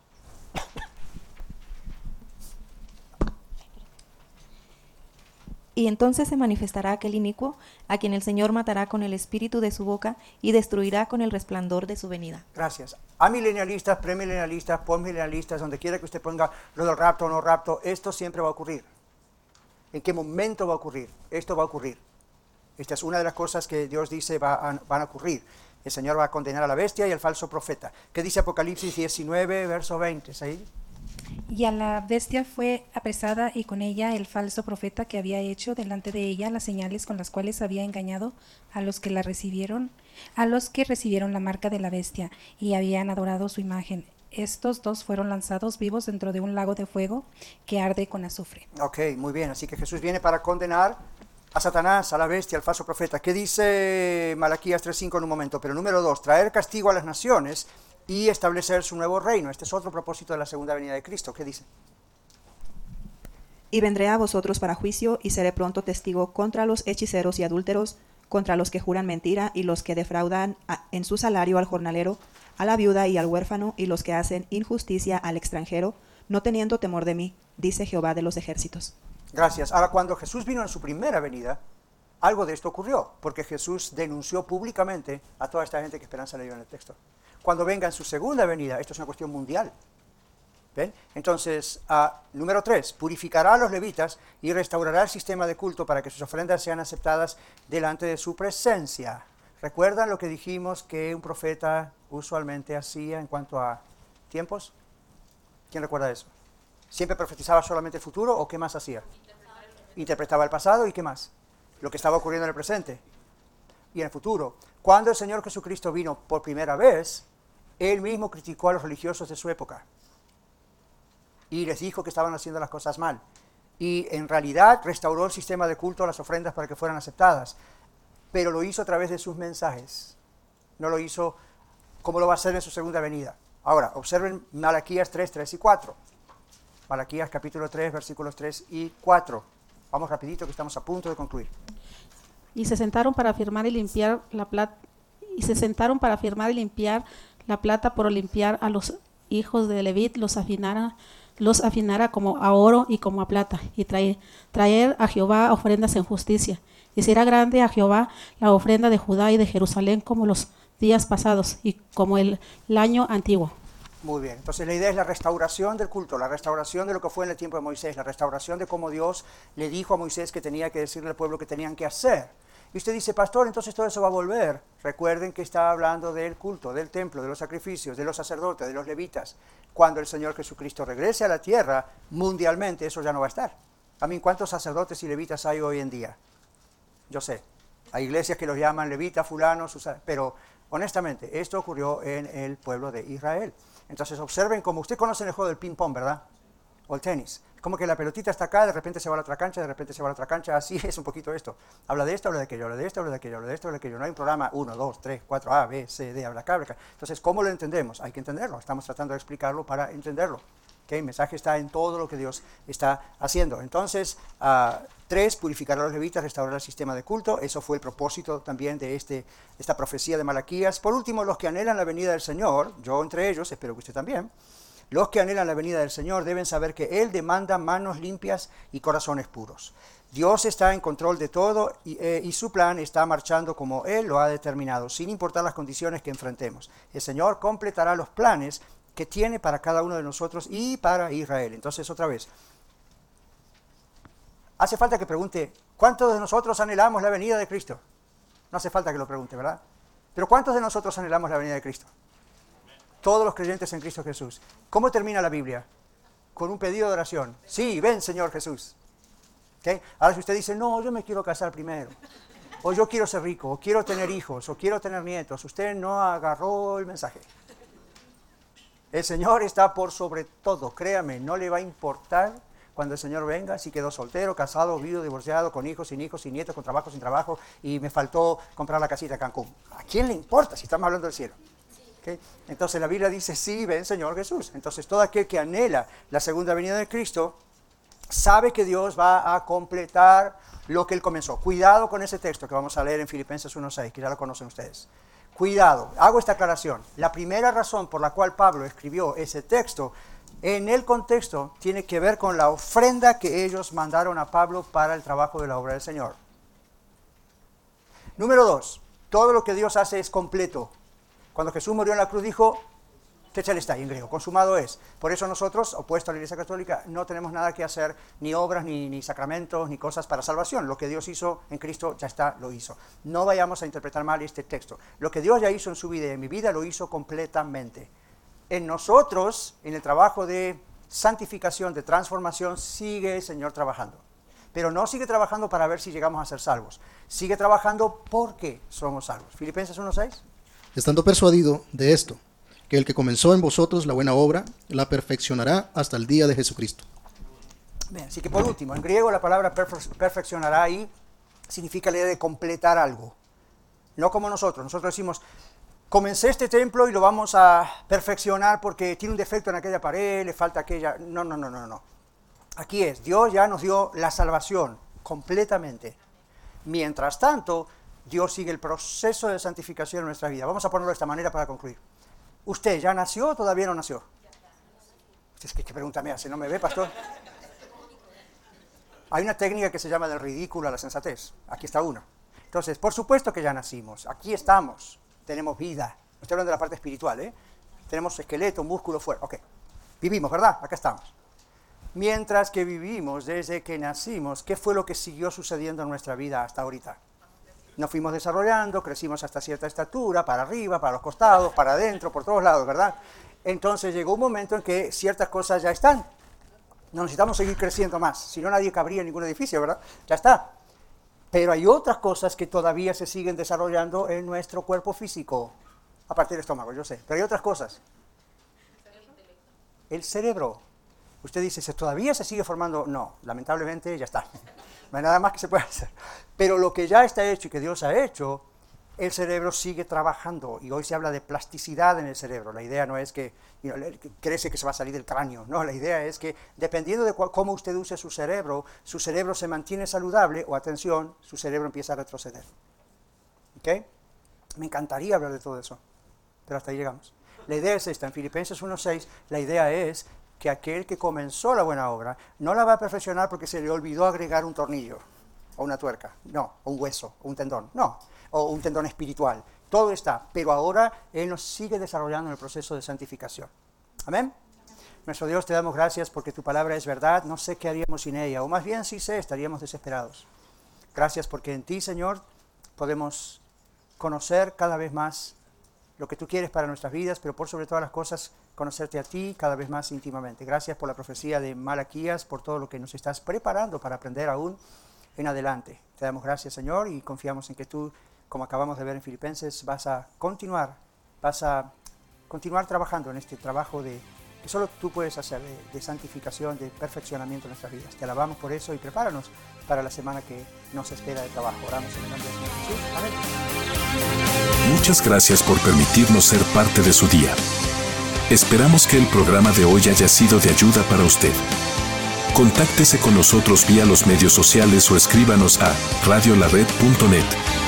Y entonces se manifestará aquel inicuo, a quien el Señor matará con el espíritu de su boca y destruirá con el resplandor de su venida. Gracias. Amilenialistas, premilenialistas, postmilenialistas, donde quiera que usted ponga lo del rapto o no rapto, esto siempre va a ocurrir. ¿En qué momento va a ocurrir? Esto va a ocurrir. Esta es una de las cosas que Dios dice va a, van a ocurrir. El Señor va a condenar a la bestia y al falso profeta. ¿Qué dice Apocalipsis diecinueve, verso veinte? ¿Sí? Y a la bestia fue apresada y con ella el falso profeta que había hecho delante de ella las señales con las cuales había engañado a los que la recibieron, a los que recibieron la marca de la bestia y habían adorado su imagen. Estos dos fueron lanzados vivos dentro de un lago de fuego que arde con azufre. Ok, muy bien. Así que Jesús viene para condenar a Satanás, a la bestia, al falso profeta. ¿Qué dice Malaquías tres cinco en un momento? Pero número dos, traer castigo a las naciones y establecer su nuevo reino. Este es otro propósito de la segunda venida de Cristo. ¿Qué dice? Y vendré a vosotros para juicio y seré pronto testigo contra los hechiceros y adúlteros, contra los que juran mentira y los que defraudan a, en su salario al jornalero, a la viuda y al huérfano y los que hacen injusticia al extranjero, no teniendo temor de mí, dice Jehová de los ejércitos. Gracias. Ahora, cuando Jesús vino en su primera venida, algo de esto ocurrió, porque Jesús denunció públicamente a toda esta gente que Esperanza leyó en el texto. Cuando venga en su segunda venida, esto es una cuestión mundial. ¿Ven? Entonces, uh, número tres, purificará a los levitas y restaurará el sistema de culto para que sus ofrendas sean aceptadas delante de su presencia. ¿Recuerdan lo que dijimos que un profeta usualmente hacía en cuanto a tiempos? ¿Quién recuerda eso? ¿Siempre profetizaba solamente el futuro o qué más hacía? Interpretaba el pasado y qué más? Lo que estaba ocurriendo en el presente y en el futuro. Cuando el Señor Jesucristo vino por primera vez, Él mismo criticó a los religiosos de su época y les dijo que estaban haciendo las cosas mal. Y en realidad restauró el sistema de culto a las ofrendas para que fueran aceptadas, pero lo hizo a través de sus mensajes. No lo hizo como lo va a hacer en su segunda venida. Ahora, observen Malaquías tres, tres y cuatro. Malaquías capítulo tres, versículos tres y cuatro. Vamos rapidito que estamos a punto de concluir. Y se sentaron para firmar y limpiar la plata, y se sentaron para firmar y limpiar la plata por limpiar a los hijos de Levit, los afinara, los afinara como a oro y como a plata, y traer, traer a Jehová ofrendas en justicia. Y será grande a Jehová la ofrenda de Judá y de Jerusalén como los días pasados y como el, el año antiguo. Muy bien, entonces la idea es la restauración del culto, la restauración de lo que fue en el tiempo de Moisés, la restauración de cómo Dios le dijo a Moisés que tenía que decirle al pueblo que tenían que hacer. Y usted dice, pastor, entonces todo eso va a volver. Recuerden que está hablando del culto, del templo, de los sacrificios, de los sacerdotes, de los levitas. Cuando el Señor Jesucristo regrese a la tierra, mundialmente eso ya no va a estar. A mí, ¿cuántos sacerdotes y levitas hay hoy en día? Yo sé, hay iglesias que los llaman levitas, fulanos, pero honestamente, esto ocurrió en el pueblo de Israel. Entonces observen como usted conoce el juego del ping pong, ¿verdad? O el tenis. Como que la pelotita está acá, de repente se va a la otra cancha, de repente se va a la otra cancha, así es un poquito esto. Habla de esto, habla de aquello, habla de esto, habla de aquello, habla de esto, habla de aquello. No hay un programa uno, dos, tres, cuatro, A, B, C, D, habla acá, habla acá. Entonces, ¿cómo lo entendemos? Hay que entenderlo. Estamos tratando de explicarlo para entenderlo. ¿Okay? El mensaje está en todo lo que Dios está haciendo. Entonces, uh, tres, purificar a los levitas, restaurar el sistema de culto. Eso fue el propósito también de este, esta profecía de Malaquías. Por último, los que anhelan la venida del Señor, yo entre ellos, espero que usted también, los que anhelan la venida del Señor deben saber que Él demanda manos limpias y corazones puros. Dios está en control de todo y, eh, y su plan está marchando como Él lo ha determinado, sin importar las condiciones que enfrentemos. El Señor completará los planes que tiene para cada uno de nosotros y para Israel. Entonces, otra vez, hace falta que pregunte, ¿cuántos de nosotros anhelamos la venida de Cristo? No hace falta que lo pregunte, ¿verdad? Pero ¿cuántos de nosotros anhelamos la venida de Cristo? Todos los creyentes en Cristo Jesús. ¿Cómo termina la Biblia? Con un pedido de oración. Sí, ven, Señor Jesús. ¿Okay? Ahora si usted dice, no, yo me quiero casar primero. o yo quiero ser rico, o quiero tener hijos, o quiero tener nietos. Usted no agarró el mensaje. El Señor está por sobre todo, créame, no le va a importar cuando el Señor venga, si quedó soltero, casado, viudo, divorciado, con hijos, sin hijos, sin nietos, con trabajo, sin trabajo, y me faltó comprar la casita de Cancún. ¿A quién le importa si estamos hablando del cielo? ¿Okay? Entonces la Biblia dice, sí, ven Señor Jesús. Entonces todo aquel que anhela la segunda venida de Cristo, sabe que Dios va a completar lo que Él comenzó. Cuidado con ese texto que vamos a leer en Filipenses uno seis, que ya lo conocen ustedes. Cuidado, hago esta aclaración. La primera razón por la cual Pablo escribió ese texto, en el contexto, tiene que ver con la ofrenda que ellos mandaron a Pablo para el trabajo de la obra del Señor. Número dos, todo lo que Dios hace es completo. Cuando Jesús murió en la cruz dijo, tetelestai en griego, consumado es. Por eso nosotros, opuesto a la Iglesia Católica, no tenemos nada que hacer, ni obras, ni, ni sacramentos, ni cosas para salvación. Lo que Dios hizo en Cristo ya está, lo hizo. No vayamos a interpretar mal este texto. Lo que Dios ya hizo en su vida y en mi vida, lo hizo completamente. En nosotros, en el trabajo de santificación, de transformación, sigue el Señor trabajando. Pero no sigue trabajando para ver si llegamos a ser salvos. Sigue trabajando porque somos salvos. Filipenses uno seis. Estando persuadido de esto, que el que comenzó en vosotros la buena obra, la perfeccionará hasta el día de Jesucristo. Bien, así que por último, en griego la palabra perfe- perfeccionará ahí significa la idea de completar algo. No como nosotros. Nosotros decimos, comencé este templo y lo vamos a perfeccionar porque tiene un defecto en aquella pared, le falta aquella... No, no, no, no, no. Aquí es, Dios ya nos dio la salvación completamente. Mientras tanto, Dios sigue el proceso de santificación en nuestra vida. Vamos a ponerlo de esta manera para concluir. ¿Usted ya nació o todavía no nació? Es que, ¿qué pregunta me hace? ¿No me ve, pastor? Hay una técnica que se llama del ridículo a la sensatez. Aquí está una. Entonces, por supuesto que ya nacimos. Aquí estamos. Tenemos vida. Estoy hablando de la parte espiritual, ¿eh? Tenemos esqueleto, músculo, fuerza. Ok. Vivimos, ¿verdad? Acá estamos. Mientras que vivimos desde que nacimos, ¿qué fue lo que siguió sucediendo en nuestra vida hasta ahorita? Nos fuimos desarrollando, crecimos hasta cierta estatura, para arriba, para los costados, para adentro, por todos lados, ¿verdad? Entonces llegó un momento en que ciertas cosas ya están. No necesitamos seguir creciendo más, si no nadie cabría en ningún edificio, ¿verdad? Ya está. Pero hay otras cosas que todavía se siguen desarrollando en nuestro cuerpo físico, aparte del estómago, yo sé. Pero hay otras cosas. El cerebro. Usted dice, ¿se ¿todavía se sigue formando? No, lamentablemente ya está. No hay nada más que se pueda hacer. Pero lo que ya está hecho y que Dios ha hecho, el cerebro sigue trabajando. Y hoy se habla de plasticidad en el cerebro. La idea no es que, you know, crece que se va a salir del cráneo. No, la idea es que dependiendo de cuál, cómo usted use su cerebro, su cerebro se mantiene saludable o, atención, su cerebro empieza a retroceder. ¿Ok? Me encantaría hablar de todo eso, pero hasta ahí llegamos. La idea es esta. En Filipenses uno seis, la idea es que aquel que comenzó la buena obra no la va a perfeccionar porque se le olvidó agregar un tornillo o una tuerca, no, o un hueso, o un tendón, no, o un tendón espiritual. Todo está, pero ahora Él nos sigue desarrollando en el proceso de santificación. ¿Amén? Nuestro Dios, te damos gracias porque tu palabra es verdad. No sé qué haríamos sin ella, o más bien sí sé, estaríamos desesperados. Gracias porque en ti, Señor, podemos conocer cada vez más lo que tú quieres para nuestras vidas, pero por sobre todas las cosas, conocerte a ti cada vez más íntimamente. Gracias por la profecía de Malaquías, por todo lo que nos estás preparando para aprender aún en adelante. Te damos gracias, Señor, y confiamos en que tú, como acabamos de ver en Filipenses, vas a continuar, vas a continuar trabajando en este trabajo de que solo tú puedes hacer, de, de santificación, de perfeccionamiento de nuestras vidas. Te alabamos por eso y prepáranos para la semana que nos espera de trabajo. Oramos en el nombre del Señor Jesús. Amén. Muchas gracias por permitirnos ser parte de su día. Esperamos que el programa de hoy haya sido de ayuda para usted. Contáctese con nosotros vía los medios sociales o escríbanos a radio la red punto net.